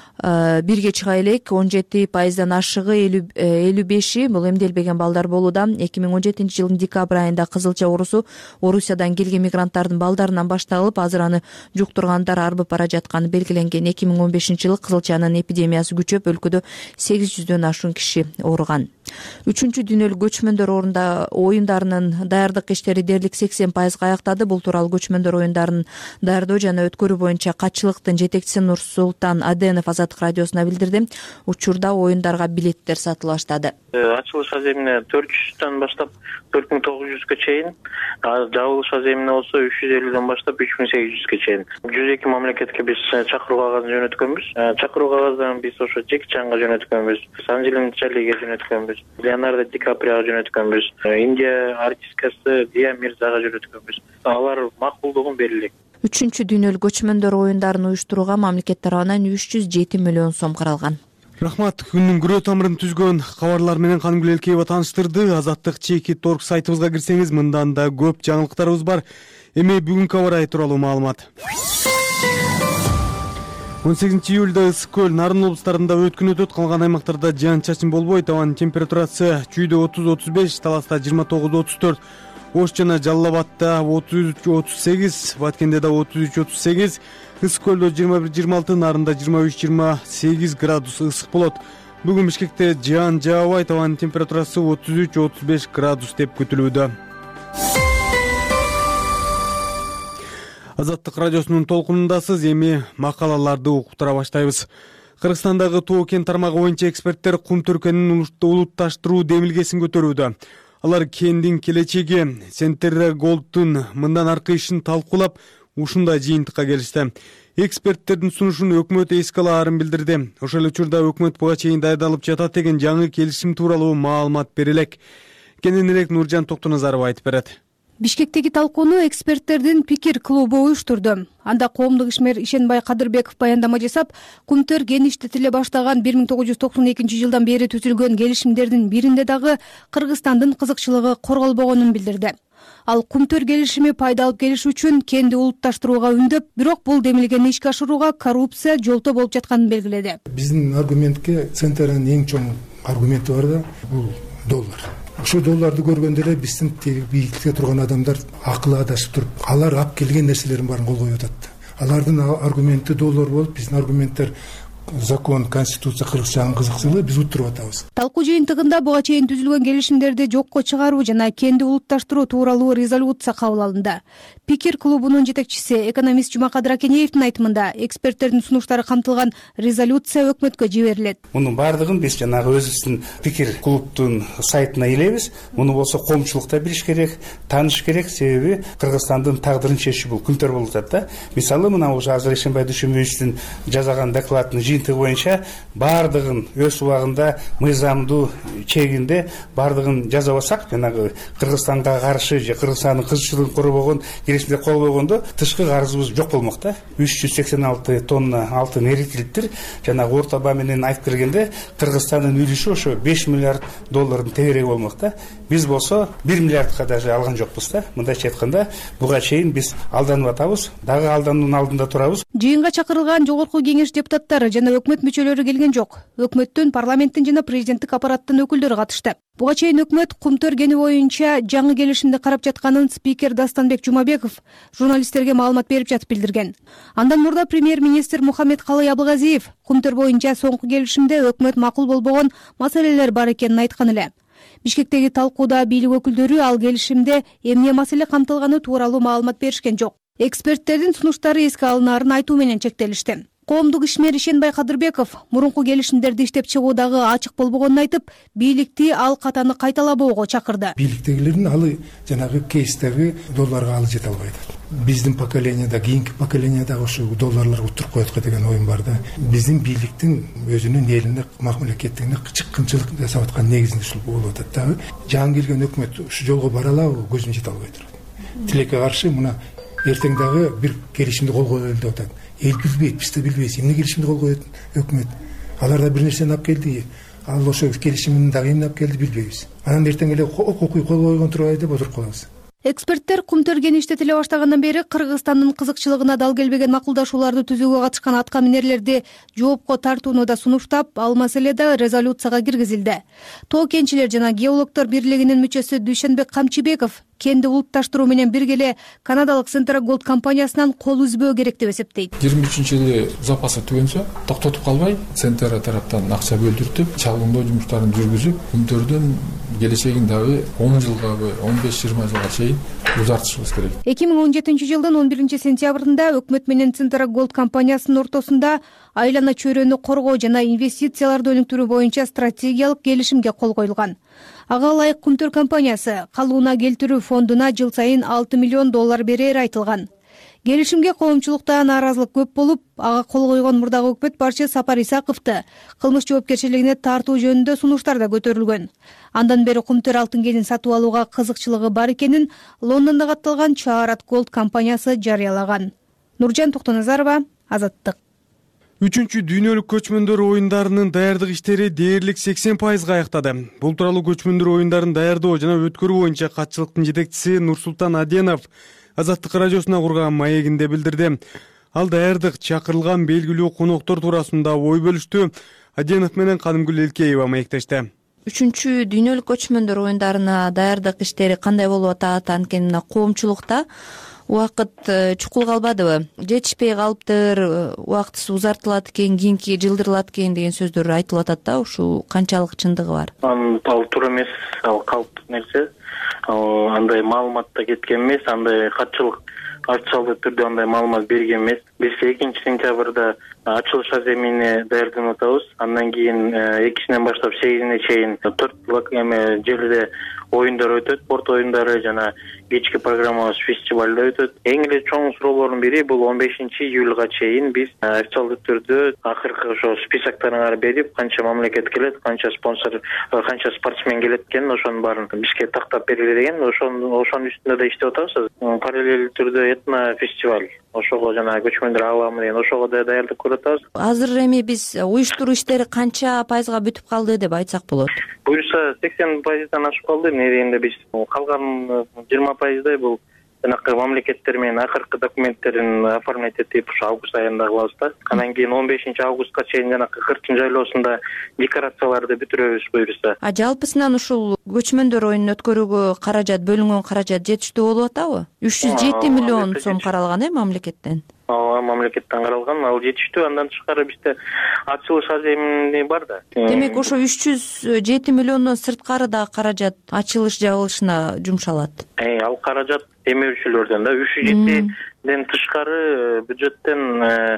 бирге чыга элек, он жети пайыздан ашыгы элүү беши бул эмделбеген балдар болууда. эки миң он жетинчи жылдын декабрь айында кызылча оорусу Орусиядан келген мигранттардын балдарынан башталып, азыр аны жуктургандар арбып бара жатканы белгиленген. эки миң он бешинчи жылы кызылчанын эпидемиясы күчөп, өлкөдө сегиз жүздөн ашуун киши ооруган. Үчүнчү дүйнөлүк көчмөндөр оюндарынын даярдык иштери дээрлик сексен пайызга аяктады. Бул тууралуу көчмөндөр оюндарын даярдоо жана өткөрүү боюнча катчылыктын жетекчиси Нурсултан Аденов Азаттык радиосуна билдирди. Учурда оюндарга билеттер сатыла баштады. Ачылыш аземине төрт жүздөн баштап төрт миң тогуз жүзгө чейин, жабылыш аземине болсо үч жүз элүүдөн баштап үч миң сегиз жүзгө чейин. жүз эки мамлекетке биз чакыруу кагазын жөнөткөнбүз. Чакыруу кагазын биз ошо Джеки Чанга жөнөткөнбүз, Анджелина Джолиге жөнөткөнбүз, Леонардо Ди Каприого жөнөткөнбүз, Индия артисткасы Дия Мирзага жөнөткөнбүз. Алар макулдугун берилек. Үчүнчү дүйнөлүк көчмөндөр оюндарын уюштурууга мамлекет тарабынан үч жүз жети миллион сом каралган. Рахмат. Күндүн күрөө тамырын түзгөн кабарлар менен Канымгүл Элкеева тааныштырды. Азаттык чекит орг сайтыбызга кирсеңиз, мындан да көп жаңылыктарыбыз бар. Эми бүгүнкү аба ырайы тууралуу маалымат. он сегизинчи июлда Ысык көл, Нарын облустарында өткүн өтөт, калган аймактарда жаан-чачын болбойт. Абанын температурасы Чүйдө отуз отуз беш, Таласта жыйырма тогуз отуз төрт, Ош жана Жалал Абадта отуз үч отуз сегиз, Баткенде да отуз үч отуз сегиз, Ысык көлдө жыйырма бир жыйырма алты, Нарында жыйырма үч жыйырма сегиз градус ысык болот. Бүгүн Бишкекте жаан жаабайт, абанын температурасы отуз үч отуз беш градус деп күтүлүүдө. Азаттык радиосунун толкунундасыз. Эми макалаларды уктура баштайбыз. Кыргызстандагы Тоо кен тармагы боюнча эксперттер кум төркөнүн улутташтыруу демилгесин көтөрүүдө. Алар кендин келечеги, Центр Голдтун мындан аркы ишин талкуулап, ушундай жыйынтыкка келишти. Эксперттердин сунушун өкмөт эске алаарын билдирди. Ошол эле учурда өкмөт буга чейин даярдалып жатат деген жаңы келишим тууралуу маалымат берилек. Кененирээк Нуржан Токтоназаров айтып берет. Бишкектеги талкууну эксперттердин пикир клубу уюштурду. Анда коомдук ишмер Ишенбай Кадырбеков баяндама жасап, кумтөр кен иштетиле баштаган бир миң тогуз жүз токсон экинчи жылдан бери түзүлгөн келишимдердин биринде дагы Кыргызстандын кызыкчылыгы корголбогонун билдирди. Ал кумтөр келишими пайда алып келиш үчүн кенди улутташтырууга үндөп, бирок бул демилгени ишке ашырууга коррупция жолтоо болуп жатканын белгиледи. Биздин аргументке Центрдин эң чоң аргументи бар да, бул доллар. Ошол долларды көргөндө эле биздин бийликте турган адамдар акылы адашып туруп, алар алып келген нерселерин баарын кол коюп атат. Алардын аргументи доллар болуп, биздин аргументтер закон, конституция, кыргызчанын кызыкчылыгы биз уттуруп атабыз. Талкуу жыйынтыгында буга чейин түзүлгөн келишимдерди жокко чыгаруу жана кенди улутташтыруу тууралуу резолюция кабыл алынды. Пикир клубунун жетекчиси экономист Жумакадыр Акенеевдин айтымында, эксперттердин сунуштары камтылган резолюция өкмөткө жиберилет. Мунун баардыгын биз жанагы өзүбүздүн пикир клубтун сайтына илебиз. Муну болсо коомчулук да билиш керек, тааныш керек, себеби Кыргызстандын тагдырын чечүү бул күнтөр болуп атат да. Мисалы, мына уже азыр Ишенбай Дүйшөнбаевичтин жазаган докладын жыйынтыгы боюнча баардыгын өз убагында мыйзамдуу чегинде баардыгын жаза алсак, жанагы Кыргызстанга каршы же Кыргызстандын кызыкчылыгын корбогон келишимде кол койгондо тышкы карызыбыз жок болмок да. үч жүз сексен алты тонна алтын эритилиптир. Жанагы орто баа менен айтып бергенде Кыргызстандын үлүшү ошо беш миллиард доллардын тегереги болмок да. Биз болсо бир миллиардка даже алган жокпуз да. Мындайча айтканда, буга чейин биз алданып атабыз, дагы алдануунун алдында турабыз. Жыйынга чакырылган жогорку кеңеш депутаттары жана өкмөт мүчөлөрү келген жок. Өкмөттүн, парламенттин жана президенттик аппараттын өкүлдөрү катышты. Буга чейин өкмөт кумтөр кени боюнча жаңы келишимди карап жатканын спикер Дастанбек Жумабеков журналисттерге маалымат берип жатып билдирген. Андан мурда премьер-министр Мухаммедкалый Абылгазиев кумтөр боюнча соңку келишимде өкмөт макул болбогон маселелер бар экенин айткан эле. Бишкектеги талкууда бийлик өкүлдөрү ал келишимде эмне маселе камтылганы тууралуу маалымат беришкен жок. Эксперттердин сунуштары эске алынаарын айтуу менен чектелишти. Коомдук ишмер Ишенбай Кадырбеков мурунку келишимдерди иштеп чыгуудагы ачык болбогонун айтып, бийликти ал катаны кайталабоого чакырды. Бийликтегилердин алы жанагы кейстеги долларга алы жете албайт. Биздин поколениеда, кийинки поколениеда ошо долларлар утуруп коет деген оюм бар да. Биздин бийликтин өзүнүн элине мамлекеттигине чыккынчылык жасап аткан негизинде ушул болуп атат дагы. Жаңы келген өкмөт ушу жолго бара алабы, көзүм жете албай турат. Тилекке каршы мына эртең дагы бир келишимди кол коелу деп атат. Эл билбейт, биз да билбейбиз. Эмне келишимди кол коет өкмөт? Алар да бир нерсени алып келди. Ал ошо келишимин дагы эмне алып келди билбейбиз. Анан эртең эле окуй кол койгон турбайбы деп отуруп калабыз. Эксперттер кумтөр иштетиле баштагандан бери Кыргызстандын кызыкчылыгына дал келбеген макулдашууларды түзүүгө катышкан атка минерлерди жоопко тартууну да сунуштап, ал маселе да резолюцияга киргизилди. Тоо кенчилер жана геологдор бирлигинин мүчөсү Дүйшөнбек Камчыбеков кенди улутташтыруу менен биргеле канадалык Central Gold компаниясынан кол үзбөө керек деп эсептейт. жыйырма үчүнчү жылы запасы түгөнсө, токтотуп калбай, Центра тараптан акча бөлдүртүп, чагылымдоо жумуштарын жүргүзүп, кумтөрдүн келечегин дагы он жылгабы, он беш жыйырма жылга чейин узартышыбыз керек. эки миң он жетинчи жылдын он биринчи сентябрында өкмөт менен Central Gold компаниясынын ортосунда айлана чөйрөнү коргоо жана инвестицияларды өнүктүрүү боюнча стратегиялык келишимге кол коюлган. Ага ылайык кумтөр компаниясы калууна келтирүү фондуна жыл сайын алты миллион доллар берери айтылган. Келишимге коомчулукта нааразылык көп болуп, ага кол койгон мурдагы өкмөт башчы Сапар Исаковду кылмыш жоопкерчилигине тартуу жөнүндө сунуштар да көтөрүлгөн. Андан бери кумтөр алтын кенин сатып алууга кызыкчылыгы бар экенин Лондондо катталган Чаарат Gold компаниясы жарыялаган. Нуржан Токтоназарова, Азаттык. Үчүнчү дүйнөлүк көчмөндөр оюндарынын даярдык иштери дээрлик сексен пайызга аяктады. Бул тууралуу көчмөндөр оюндарын даярдоо жана өткөрүү боюнча катчылыктын жетекчиси Нурсултан Аденов Азаттык радиосуна курган маегинде билдирди. Ал даярдык, чакырылган белгилүү коноктор туурасында ой бөлүштү. Аденов менен Канымгүл Элкеева маектешти. Үчүнчү дүйнөлүк көчмөндөр оюндарына даярдык иштери кандай болуп атат, анткени мына коомчулукта убакыт чукул калбадыбы, жетишпей калыптыр, убактысы узартылат экен, кийинки жылдырылат экен деген сөздөр айтылып атат да, ушул канчалык чындыгы бар? Ал туура эмес, ал калыптык нерсе. Андай маалымат да кеткен эмес, андай катчылык официалдуу түрдө андай маалымат берген эмес. Биз экинчи сентябрда ачылыш аземине даярданып атабыз. Андан кийин экисинен баштап сегизине чейин төрт жерде оюндар өтөт, спорт оюндары жана кечки программабыз фестивалда өтөт. Эң эле чоң суроолордун бири бул он бешинчи июлга чейин биз официалдуу түрдө акыркы ошо списоктарын берип, канча мамлекет келет, канча спонсор, канча спортсмен келет экен, ошонун баарын бизге тактап бергиле деген, ошонун ошонун үстүндө да иштеп атабыз. Параллелдүү түрдө этно фестиваль, ошого жана көчмөндөр аламы деген ошого да даярдык көрүп атабыз. Азыр эми биз уюштуруу иштери канча пайызга бүтүп калды деп айтсак болот? Буюрса сексен пайыздан ашып калды. Эмне дегенде биз калган жыйырма пайыздай бул жанакы мамлекеттер менен акыркы документтерин оформлять этип ушу август айында кылабыз да. Андан кийин он бешинчи августка чейин жанакы кырчын жайлоосунда декорацияларды бүтүрөбүз буюрса. А жалпысынан ушул көчмөндөр оюнун өткөрүүгө каражат, бөлүнгөн каражат жетиштүү болуп атабы? үч жүз жети миллион сом каралган э мамлекеттен. Ооба, мамлекеттен каралган, ал жетиштүү. Андан тышкары бизде ачылыш аземини бар да. Демек ошо үч жүз жети миллиондон сырткары да каражат ачылыш жабылышына жумшалат. Э, ал каражат демеушүлөрдөн да. үч жүз жетиден тышкары бюджеттен,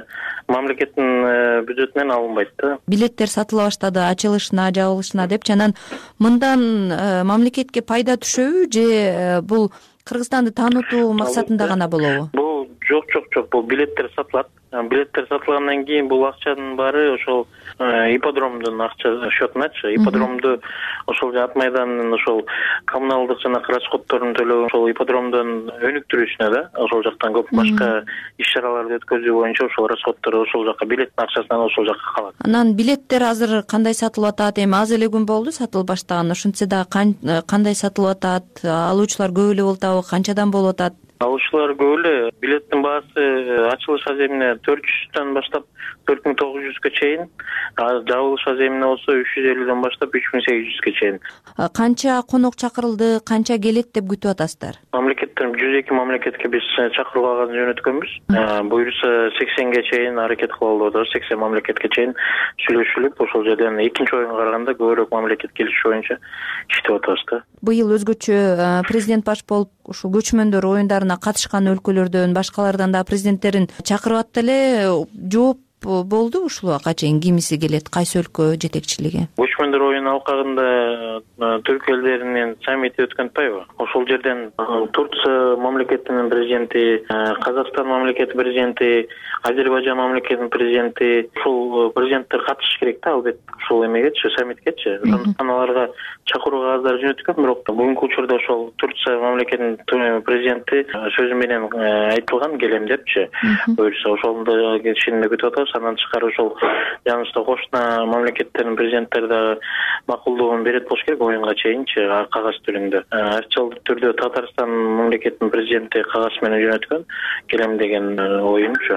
мамлекеттин бюджетинен алынбайт да. Билеттер сатыла баштады ачылышына, жабылышына деп, анан мындан мамлекетке пайда түшөбү же бул Кыргызстанды таанытуу максатында гана болобу? Бул жок, жок, жок. Бул билеттер сатылат. Билеттер сатылгандан кийин бул акчанын баары ошол ипподромдун акча счетуначы. Ипподромду ошол ат майданынын ошол коммуналдык жана расходторун төлөө ошол ипподромдун өнүктүрүүсүнө да, ошол жактан көп башка иш-чараларды өткөзүү боюнча ошол расходтор ошол жака, билеттин акчасынан ошол жака калат. Анан билеттер азыр кандай сатылып атат? Эми аз эле күн болду сатылып баштаган. Ошентсе да кандай сатылып атат? Алуучулар көп эле болуп атабы? Канчадан болуп атат? Алуучулар көп эле. Билеттин баасы ачылыш аземине төрт жүздөн баштап төрт миң тогуз жүзгө чейин, жабылыш аземине болсо үч жүз элүүдөн баштап үч миң сегиз жүзгө чейин. Канча конок чакырылды, канча келет деп күтүп атасыздар? Мамлекеттен жүз эки мамлекетке биз чакыруу кагазын жөнөткөнбүз. Буюрса сексенге чейин аракет кылалы деп атабыз. сексен мамлекетке чейин сүйлөшүлүп, ошол жерден экинчи оюнга караганда көбүрөөк мамлекет келишүү боюнча иштеп атабыз да. Быйыл өзгөчө президент баш болуп ушул көчмөндөр оюндарын учуруна катышкан өлкөлөрдөн башкалардан да президенттерин чакырып атты эле. Жооп болду ушулга чейин кимиси келет, кайсы өлкө жетекчилиги? Көчмөндөр оюнун алкагында түрк элдеринин саммити өткөн атпайбы? Ошол жерден Турция мамлекетинин президенти, Казакстан мамлекетинин президенти, Азербайжан мамлекетинин президенти, ушул президенттер катышыш керек да, албетте ушул эмегечи, саммиткечи. Ошондуктан аларга чакыруу кагаздар жөнөткөн, бирок бүгүнкү учурда ошол Турция мамлекетинин президенти сөзү менен айтылган келем депчи. Буюрса ошондо кишини күтүп атабыз. Андан тышкары ошол жаныбызда кошуна мамлекеттердин президенттери дагы макулдугун берет болуш керек оюнга чейинчи кагаз түрүндө. Официалдуу түрдө Татарстан мамлекетинин президенти кагаз менен жөнөткөн келем деген оюнчу.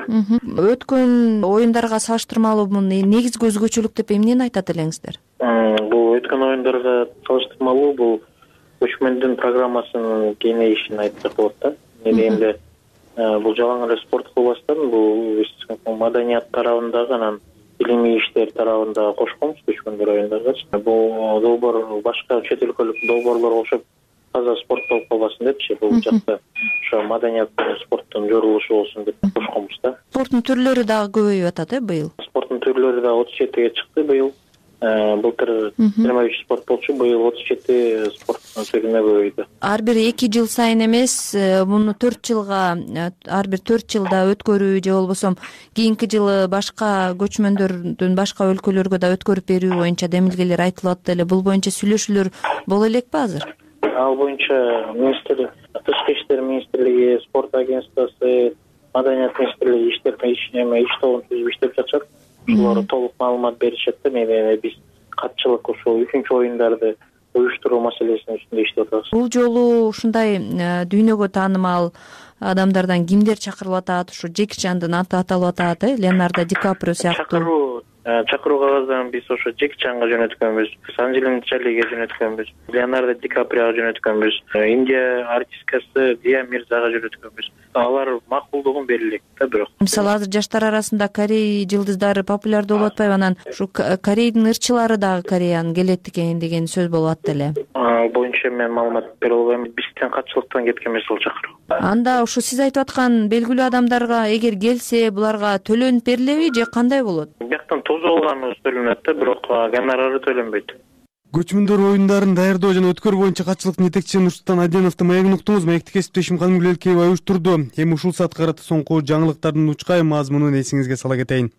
Өткөн оюндарга салыштырмалуу мунун негизги өзгөчөлүк деп эмнени айтат элеңиздер? Бул өткөн оюндарга салыштырмалуу бул көчмөндүн программасынын кеңейишин айтсак болот да. Эле бул жалаң эле спорт кылбастан бул маданият тарабындагы анан илимий иштер тарабында кошконбуз көчмөндөр оюндаргачы. Бул долбоор башка чет өлкөлүк долбоорлорго окшоп таза спорт болуп калбасын депчи. Бул жакта ошо маданият менен спорттун жорулушу болсун деп кошконбуз да. Спорттун түрлөрү дагы көбөйүп атат э быйыл? Спорттун түрлөрү дагы отуз жетиге чыкты быйыл. Былтыр жыйырма үч спорт болчу, быйыл отуз жети спорт түрүнө көбөйдү. Ар бир эки жыл сайын эмес, муну төрт жылга, ар бир төрт жылда өткөрүү же болбосо кийинки жылы башка көчмөндөрдүн башка өлкөлөргө да өткөрүп берүү боюнча демилгелер айтылып атты эле. Бул боюнча сүйлөшүүлөр боло элекпи азыр? Ал боюнча министр, тышкы иштер министрлиги, спорт агентствосы, маданият министрлиги иштер иш тобун түзүп иштеп жатышат. Ушулар толук маалымат беришет да. Мен биз катчылык ушул үчүнчү оюндарды уюштуруу маселесинин үстүндө иштеп атабыз. Бул жолу ушундай дүйнөгө таанымал адамдардан кимдер чакырылып атат? Ушу Джеки Чандын аты аталып атат, э? Леонардо Ди Каприо сыяктуу. Чакыруу кагаздан биз ошо Джеки Чанга жөнөткөнбүз, Анджелина Джолиге жөнөткөнбүз, Леонардо Ди Каприого жөнөткөнбүз, Индия артисткасы Дия Мирзага жөнөткөнбүз. Алар макулдугун берилек да бирок. Мисалы азыр жаштар арасында Корей жылдыздары популярдуу болуп атпайбы? Анан ушу Корейдин ырчылары дагы Кореянын келет экен деген сөз болуп атты эле. Ал боюнча мен маалымат бере албайм. Бизден катчылыктан кеткен эмес бул чакыруу. Анда ушу сиз айтып аткан белгилүү адамдарга эгер келсе, буларга төлөнүп берилеби же кандай болот? Бияктан тозу алганыбыз төлөнөт да, бирок гонорары төлөнбөйт. Көчмөндөр оюндарын даярдоо жана өткөрүү боюнча катчылыктын жетекчиси Нурсултан Аденовду маегин уктуңуз. Маекти кесиптешим Каным Гүлелкеева уюштурду. Эми ушул саатка карата соңку жаңылыктардын учкай мазмунун эсиңизге сала кетейин.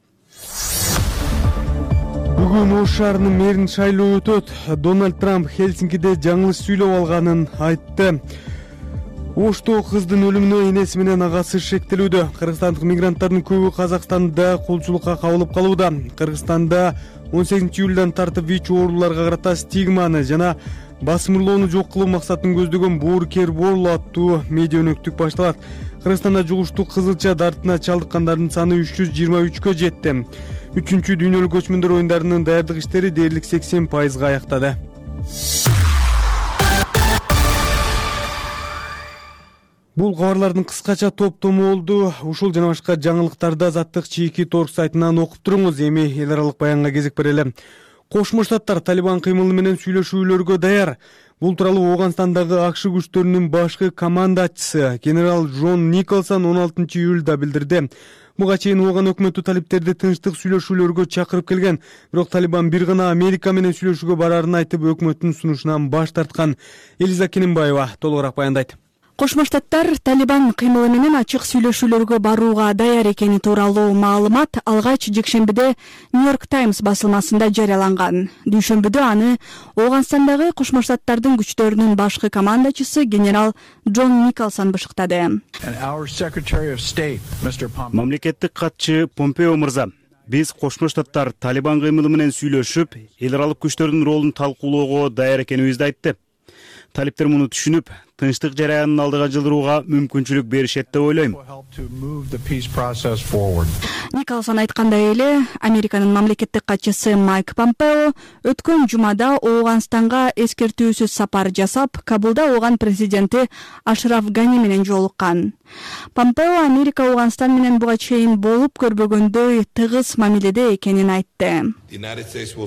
Бүгүн Ош шаарынын мэрин шайлоо өтөт. Дональд Трамп Хельсинкиде жаңылыш сүйлөп алганын айтты. Ошто кыздын өлүмүнө энеси менен агасы шектелүүдө. Кыргызстандык мигранттардын көбү Казакстанда кулчулукка кабылып калууда. Кыргызстанда он сегизинчи июлдан тартып ВИЧ ооруларга карата стигманы жана басымырлоону жок кылуу максатын көздөгөн Боорукер Борлу аттуу медиа өнөктүк башталат. Кыргызстанда жугуштуу кызылча дартына чалдыккандардын саны үч жүз жыйырма үчкө жетти. үчүнчү дүйнөлүк көчмөндөр оюндарынын даярдык иштери дээрлик сексен пайызга аяктады. Бул кабарлардын кыскача топтому болду. Ушул жана башка жаңылыктарды Азаттык чийки торг сайтынан окуп туруңуз. Эми эл аралык баянга кезек берели. Кошмо Штаттар Талибан кыймылы менен сүйлөшүүлөргө даяр. Бул тууралуу Ооганстандагы АКШ күчтөрүнүн башкы командачысы генерал Джон Николсон он алтынчы июлда билдирди. Буга чейин Ооган өкмөтү талиптерди тынчтык сүйлөшүүлөргө чакырып келген, бирок Талибан бир гана Америка менен сүйлөшүүгө барарын айтып, өкмөттүн сунушунан баш тарткан. Элиза Кененбаева толугураак баяндайт. Кошмо Штаттар Талибан кыймылы менен ачык сүйлөшүүлөргө барууга даяр экени тууралуу маалымат алгач жекшембиде Нью-Йорк Таймс басылмасында жарыяланган. Дүйшөмбүдө аны Ооганстандагы Кошмо Штаттардын күчтөрүнүн башкы командачысы генерал Джон Николсон бышыктады. Мамлекеттик катчы Помпео мырза, биз Кошмо Штаттар Талибан кыймылы менен сүйлөшүп, эл аралык күчтөрдүн ролун талкуулоого даяр экенибизди айтты. Талиптер муну түшүнүп, тынчтык жараянын алдыга жылдырууга мүмкүнчүлүк беришет деп ойлойм. Николсон айткандай эле, Американын мамлекеттик катчысы Майк Помпео өткөн жумада Ооганстанга эскертүүсүз сапар жасап, Кабулда Ооган президенти Ашраф Гани менен жолуккан. Помпео Америка Ооганстан менен буга чейин болуп көрбөгөндөй тыгыз мамиледе экенин айтты.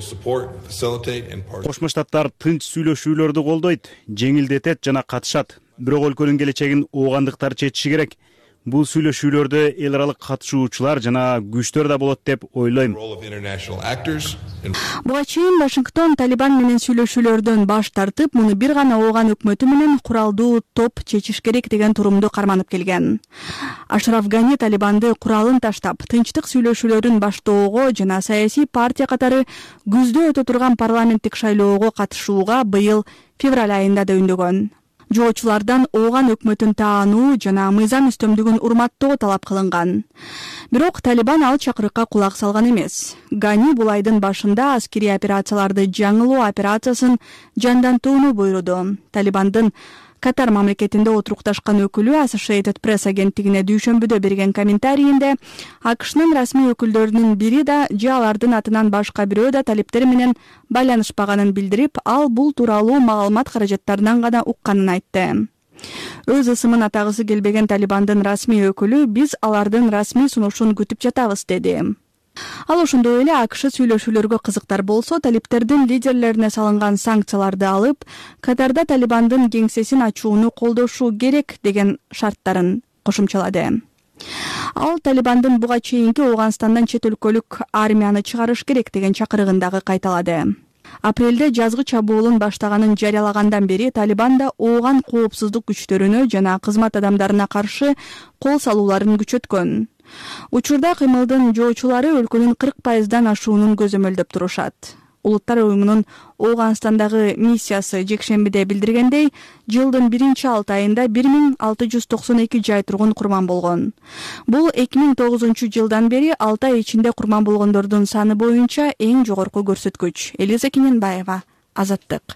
Кошмо Штаттар тынч сүйлөшүүлөрдү колдойт, жеңилдетет жана катышат. бирок өлкөнүн келечегин оогандыктар чечиши керек. Бул сүйлөшүүлөрдө эл аралык катышуучулар жана күчтөр да болот деп ойлойм. Буга чейин Вашингтон Талибан менен сүйлөшүүлөрдөн баш тартып, муну бир гана ооган өкмөтү менен куралдуу топ чечиш керек деген турумду карманып келген. Ашраф Гани Талибанды куралын таштап, тынчтык сүйлөшүүлөрүн баштоого жана саясий партия катары күздө өтө турган парламенттик шайлоого катышууга быйыл февраль айында да үндөгөн. Жоочулардан ооган өкмөтүн таануу жана мыйзам үстөмдүгүн урматтоо талап кылынган. Бирок Талибан ал чакырыкка кулак салган эмес. Гани бул айдын башында аскерий операцияларды жаңылоо операциясын жандантууну буйруду. Талибандын Катар мамлекетинде отурукташкан өкүлү Associated Press агенттигине дүйшөмбүдө берген комментарийинде АКШнын расмий өкүлдөрүнүн бири да же алардын атынан башка бирөө да талиптер менен байланышпаганын билдирип, ал бул тууралуу маалымат каражаттарынан гана укканын айтты. Өз ысымын атагысы келбеген Талибандын расмий өкүлү биз алардын расмий сунушун күтүп жатабыз деди. Ал ошондой эле АКШ сүйлөшүүлөргө кызыктар болсо, талиптердин лидерлерине салынган санкцияларды алып, Катарда Талибандын кеңсесин ачууну колдошу керек деген шарттарын кошумчалады. Ал Талибандын буга чейинки Ооганстандан чет өлкөлүк армияны чыгарыш керек деген чакырыгын дагы кайталады. Апрелде жазгы чабуулун баштаганын жарыялагандан бери Талибан да ооган коопсуздук күчтөрүнө жана кызмат адамдарына каршы кол салууларын күчөткөн. Учурда кыймылдын жоочулары өлкөнүн кырк пайыздан ашуунун көзөмөлдөп турушат. Улуттар уюмунун Ооганстандагы миссиясы жекшембиде билдиргендей, жылдын биринчи алты айында бир миң алты жүз токсон эки жай тургун курман болгон. Бул эки миң тогузунчу жылдан бери алты ай ичинде курман болгондордун саны боюнча эң жогорку көрсөткүч. Элиза Кененбаева, Азаттык.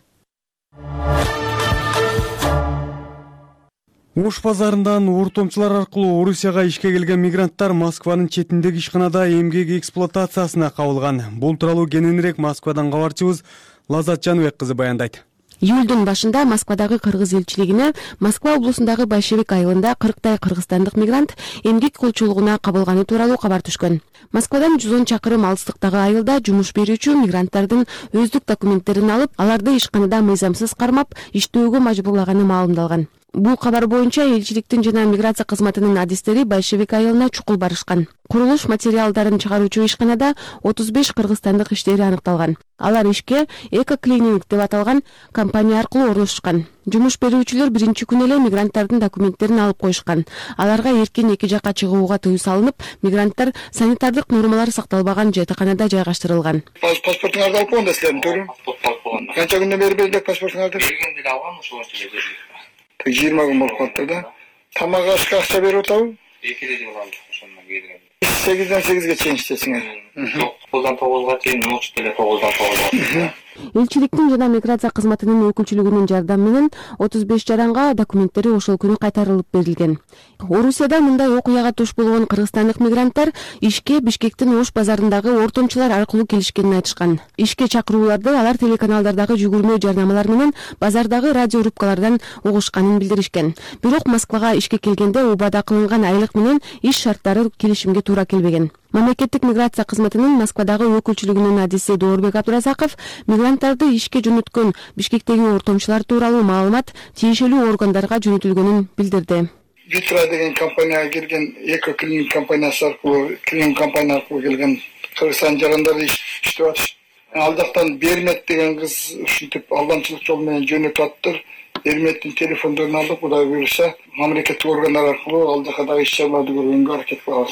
Ош базарынан ортомчулар аркылуу Орусияга ишке келген мигранттар Москванын четиндеги ишканада эмгек эксплуатациясына кабылган. Бул тууралуу кененирээк Москвадан кабарчыбыз Лазат Жаныбек кызы баяндайт. Июлдун башында Москвадагы кыргыз элчилигине Москва облусундагы Большевик айылында кырктай кыргызстандык мигрант эмгек кулчулугуна кабылганы тууралуу кабар түшкөн. Москвадан жүз он чакырым алыстыктагы айылда жумуш берүүчү мигранттардын өздүк документтерин алып, аларды ишканада мыйзамсыз кармап, иштөөгө мажбурлаганы маалымдалган. Бул кабар боюнча элчиликтин жана миграция кызматынын адистери Большевик айылына чукул барышкан. Курулуш материалдарын чыгаруучу ишканада отуз беш кыргызстандык иштери аныкталган. Алар ишке Эко-клининг деп аталган компания аркылуу орношушкан. Жумуш берүүчүлөр биринчи күнү эле мигранттардын документтерин алып коюшкан. Аларга эркин эки жакка чыгууга тыюу салынып, мигранттар санитардык нормалар сакталбаган жатаканада жайгаштырылган. Паспортуңарды алып койгон да силердин төрү. Канча күндөн бери бердик паспортуңарды? Бергенде эле алгам, ошол жерде жыйырма күн болуп калыптыр да. Тамак ашка акча берип атабы? эки эле жыл алдык ошондон кийин. сегизден сегизге чейин иштесиңер. Жок, тогуздан тогузга чейин, ночь деле тогуздан тогузга. Элчиликтин жана миграция кызматынын өкүлчүлүгүнүн жардамы менен отуз беш жаранга документтери ошол күнү кайтарылып берилген. Орусияда мындай окуяга туш болгон кыргызстандык мигранттар ишке Бишкектин Ош базарындагы ортомчулар аркылуу келишкенин айтышкан. Ишке чакырууларды алар телеканалдардагы жүгүрмө жарнамалар менен базардагы радиорубкалардан угушканын билдиришкен. Бирок Москвага ишке келгенде убада кылынган айлык менен иш шарттары келишимге туура келбеген. Мамлекеттик миграция кызматынын Москвадагы өкүлчүлүгүнүн адиси Доорбек Абдуразаков мигранттарды ишке жөнөткөн Бишкектеги ортомчулар тууралуу маалымат тиешелүү органдарга жөнөтүлгөнүн билдирди. Витра деген компанияга келген, Эко-клининг компаниясы аркылуу, клининг компания аркылуу келген Кыргызстан жарандары иштеп атышты. Ал жактан Бермет деген кыз ушинтип алдамчылык жол менен жөнөтүп аттыр. Берметтин телефондорун алдык, Кудай буйруса, мамлекеттик органдар аркылуу ал жака дагы иш чараларды көргөнгө аракет кылабыз.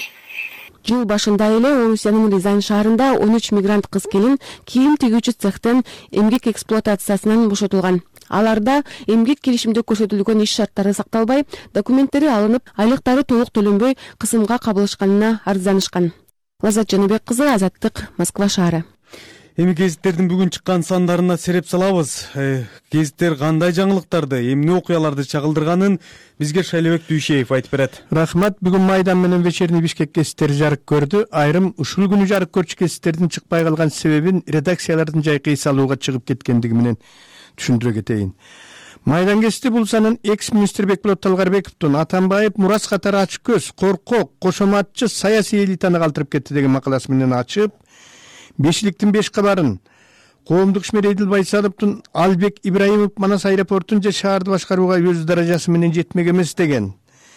Жыл башында эле Орусиянын Рязань шаарында он үч мигрант кыз келин кийим тигүүчү цехтен эмгек эксплуатациясынан бошотулган. Аларда эмгек келишимде көрсөтүлгөн иш шарттары сакталбай, документтери алынып, айлыктары толук төлөнбөй кысымга кабылышканына арызданышкан. Лазат Жаныбек кызы, Азаттык, Москва шаары. Эми гезиттердин бүгүн чыккан сандарына сереп салабыз. Гезиттер кандай жаңылыктарды, эмне окуяларды чагылдырганын бизге Шайлебек Дүйшеев айтып берет. Рахмат. Бүгүн Майдан менен Вечерний Бишкек гезиттери жарык көрдү. Айрым ушул күнү жарык көрчү гезиттердин чыкпай калган себебин редакциялардын жайкы салууга чыгып кеткендиги менен түшүндүрө кетейин. Майдан гезити бул санын экс-министр Бекболот Талгарбековдун Атамбаев Мурас катары ачык көз, коркок, кошоматчы саясий элитаны калтырып кетти деген макаласы менен ачып, бешиликтин беш кабарын коомдук ишмер Эдил Байсаловдун Албек Ибраимов Манас аэропортун же шаарды башкарууга өз даражасы менен жетмек эмес деген.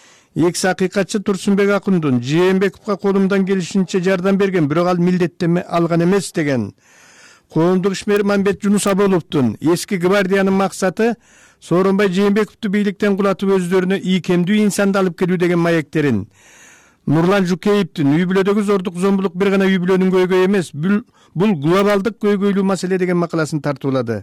Экс акыйкатчы Турсунбек Акундун Жээнбековго колумдан келишинче жардам берген, бирок ал милдеттенме алган эмес деген. Коомдук ишмер Мамбет Жунус Аболовдун эски гвардиянын максаты Сооронбай Жээнбековду бийликтен кулатып өздөрүнө ийкемдүү инсанды алып келүү деген маектерин. Нурлан Жукеевдин үй бүлөдөгү зордук зомбулук бир гана үй бүлөнүн көйгөйү эмес, бул глобалдык көйгөйлүү маселе деген макаласын тартуулады.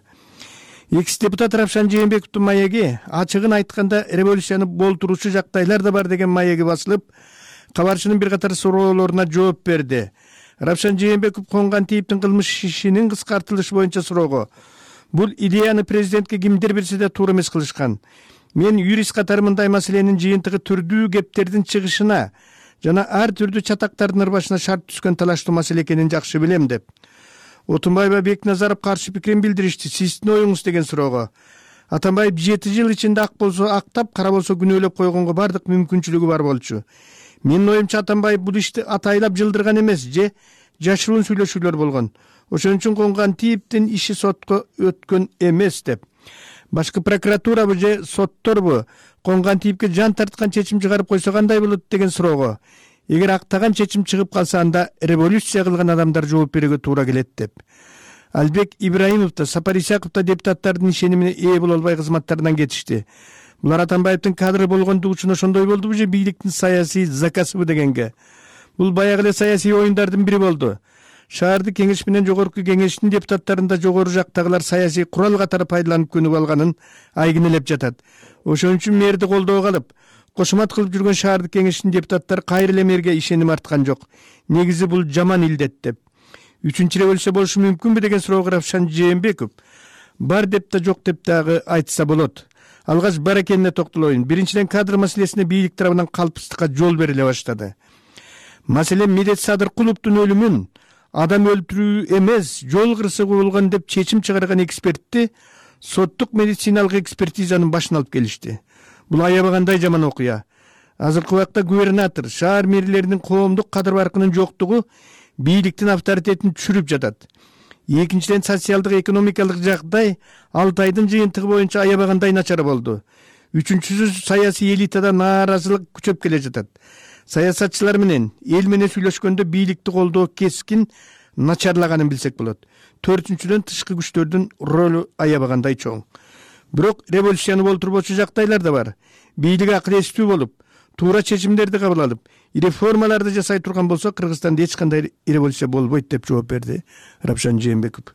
Экс депутат Равшан Жээнбековдун маеги ачыгын айтканда революцияны болтуруучу жактайлар да бар деген маеги басылып, кабарчынын бир катар суроолоруна жооп берди. Равшан Жээнбеков конган тийиптин кылмыш ишинин кыскартылышы боюнча суроого: бул идеяны президентке кимдир берсе да туура эмес кылышкан. Мен юрист катары мындай маселенин жыйынтыгы түрдүү кептердин чыгышына жана ар түрдүү чатактардын ырбашына шарт түскөн талаштуу маселе экенин жакшы билем деп. Отунбаева Бекназаров каршы пикирин билдиришти. Сиздин оюңуз деген суроого Атамбаев жети жыл ичинде ак болсо актап, кара болсо күнөөлөп койгонго бардык мүмкүнчүлүгү бар болчу. Менин оюмча Атамбаев бул ишти атайлап жылдырган эмес, же жашыруун сүйлөшүүлөр болгон. Ошон үчүн конган тийиптин иши сотко өткөн эмес деп. Башкы прокуратурабы же сотторбу конган тийипке жан тарткан чечим чыгарып койсо кандай болот деген суроого эгер актаган чечим чыгып калса, анда революция кылган адамдар жооп берүүгө туура келет деп. Албек Ибраимов да Сапар Исаков да депутаттардын ишенимине ээ боло албай кызматтарынан кетишти. Булар Атамбаевдин кадры болгондугу үчүн ошондой болдубу же бийликтин саясий закасыбы дегенге? Бул баягы эле саясий оюндардын бири болду. Шаарды кеңеш менен жогорку кеңештин депутаттарында жогору жактагылар саясий курал катары пайдаланып көнүп алганын айгинелеп жатат. Ошон үчүн мэрди колдоого алып, кошумат кылып жүргөн шаардык кеңештин депутаттары кайра эле мэрге ишеним арткан жок. Негизи бул жаман илдет деп. Үчүнчү революция болушу мүмкүнбү деген суроого Равшан Жээнбеков бар деп да жок деп дагы айтса болот. Алгач бар экенине токтолоюн. Биринчиден, кадр маселесине бийлик тарабынан калпсыздыкка жол бериле баштады. Маселен, Медет Садыркуловдун өлүмүн адам өлтүрүү эмес, жол кырсыгы болгон деп чечим чыгарган экспертти соттук медициналык экспертизанын башына алып келишти. Бул аябагандай жаман окуя. Азыркы убакта губернатор, шаар мэрлеринин коомдук кадыр баркынын жоктугу бийликтин авторитетин түшүрүп жатат. Экинчиден, социалдык экономикалык жагдай алты айдын жыйынтыгы боюнча аябагандай начар болду. Үчүнчүсү, саясий элитадан нааразылык күчөп келе жатат. Саясатчылар менен эл менен сүйлөшкөндө бийликти колдоо кескин начарлаганын билсек болот. Төртүнчүдөн, тышкы күчтөрдүн ролу аябагандай чоң. Бирок революцияны болтурбочу жактайлар да бар. Бийлик акыл эстүү болуп, туура чечимдерди кабыл алып, реформаларды жасай турган болсо, Кыргызстанда эч кандай революция болбойт деп жооп берди Равшан Жээнбеков.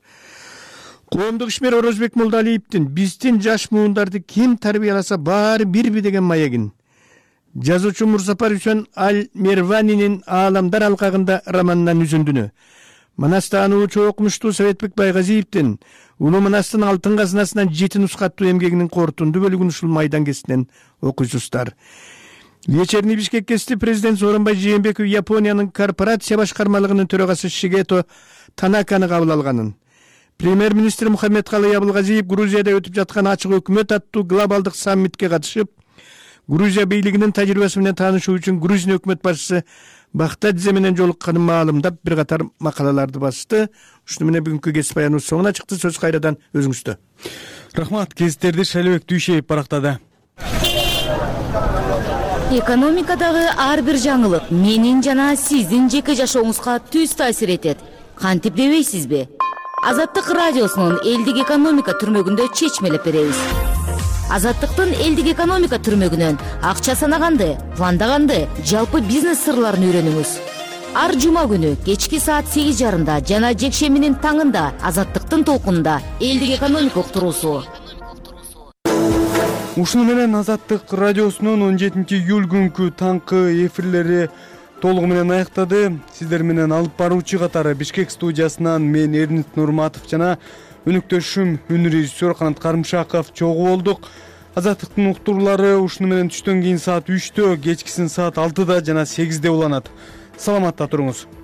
Коомдук ишмер Орозбек Молдалиевдин биздин жаш муундарды ким тарбияласа баары бирби деген маегин жазуучу Мурсапар Үсөн Аль-Мерванинин Ааламдар алкагында романынан үзүндүнү, Манаста ануучу окумуштуу Советбек Байгазиевдин Улуу Манастын алтын казынасынан жети нускаттуу эмгегинин корутунду бөлүгүн ушул майдан кесинен окуйсуздар. Вечерний Бишкек кести президент Сооронбай Жээнбеков Япониянын корпорация башкармалыгынын төрагасы Шигето Танаканы кабыл алганын, премьер-министр Мухаммедкалый Абылгазиев Грузияда өтүп жаткан ачык өкмөт аттуу глобалдык саммитке катышып, Грузия бийлигинин тажрыйбасы менен таанышуу үчүн Грузия өкмөт башчысы Бахтадзе менен жолукканын маалымдап бир катар макалаларды басты. Ушуну менен бүгүнкү кесип баяныбыз соңуна чыкты. Сөз кайрадан өзүңүздө. Рахмат. Кесиптерди Шайлыбек Дүйшеев барактады. Экономикадагы ар бир жаңылык менин жана сиздин жеке жашооңузга түз таасир этет. Кантип дебейсизби? Азаттык радиосунун элдик экономика түрмөгүндө чечмелеп беребиз. Азаттыктын элдик экономика түрмөгүнөн акча санаганды, пландаганды, жалпы бизнес сырларын үйрөнүңүз. Ар жума күнү кечки саат сегиз жарымда жана жекшембинин таңында Азаттыктын толкунунда элдик экономика уктуруусу. Ушуну менен Азаттык радиосунун он жетинчи июль күнкү таңкы эфирлери толугу менен аяктады. Сиздер менен алып баруучу катары Бишкек студиясынан мен Эрнит Нурматов жана өнүктөшүм үн режиссер Канат Карымшаков чогуу болдук. Азаттыктын уктуруулары ушуну менен түштөн кийин саат үчтө, кечкисин саат алтыда жана сегизде уланат. Саламатта туруңуз.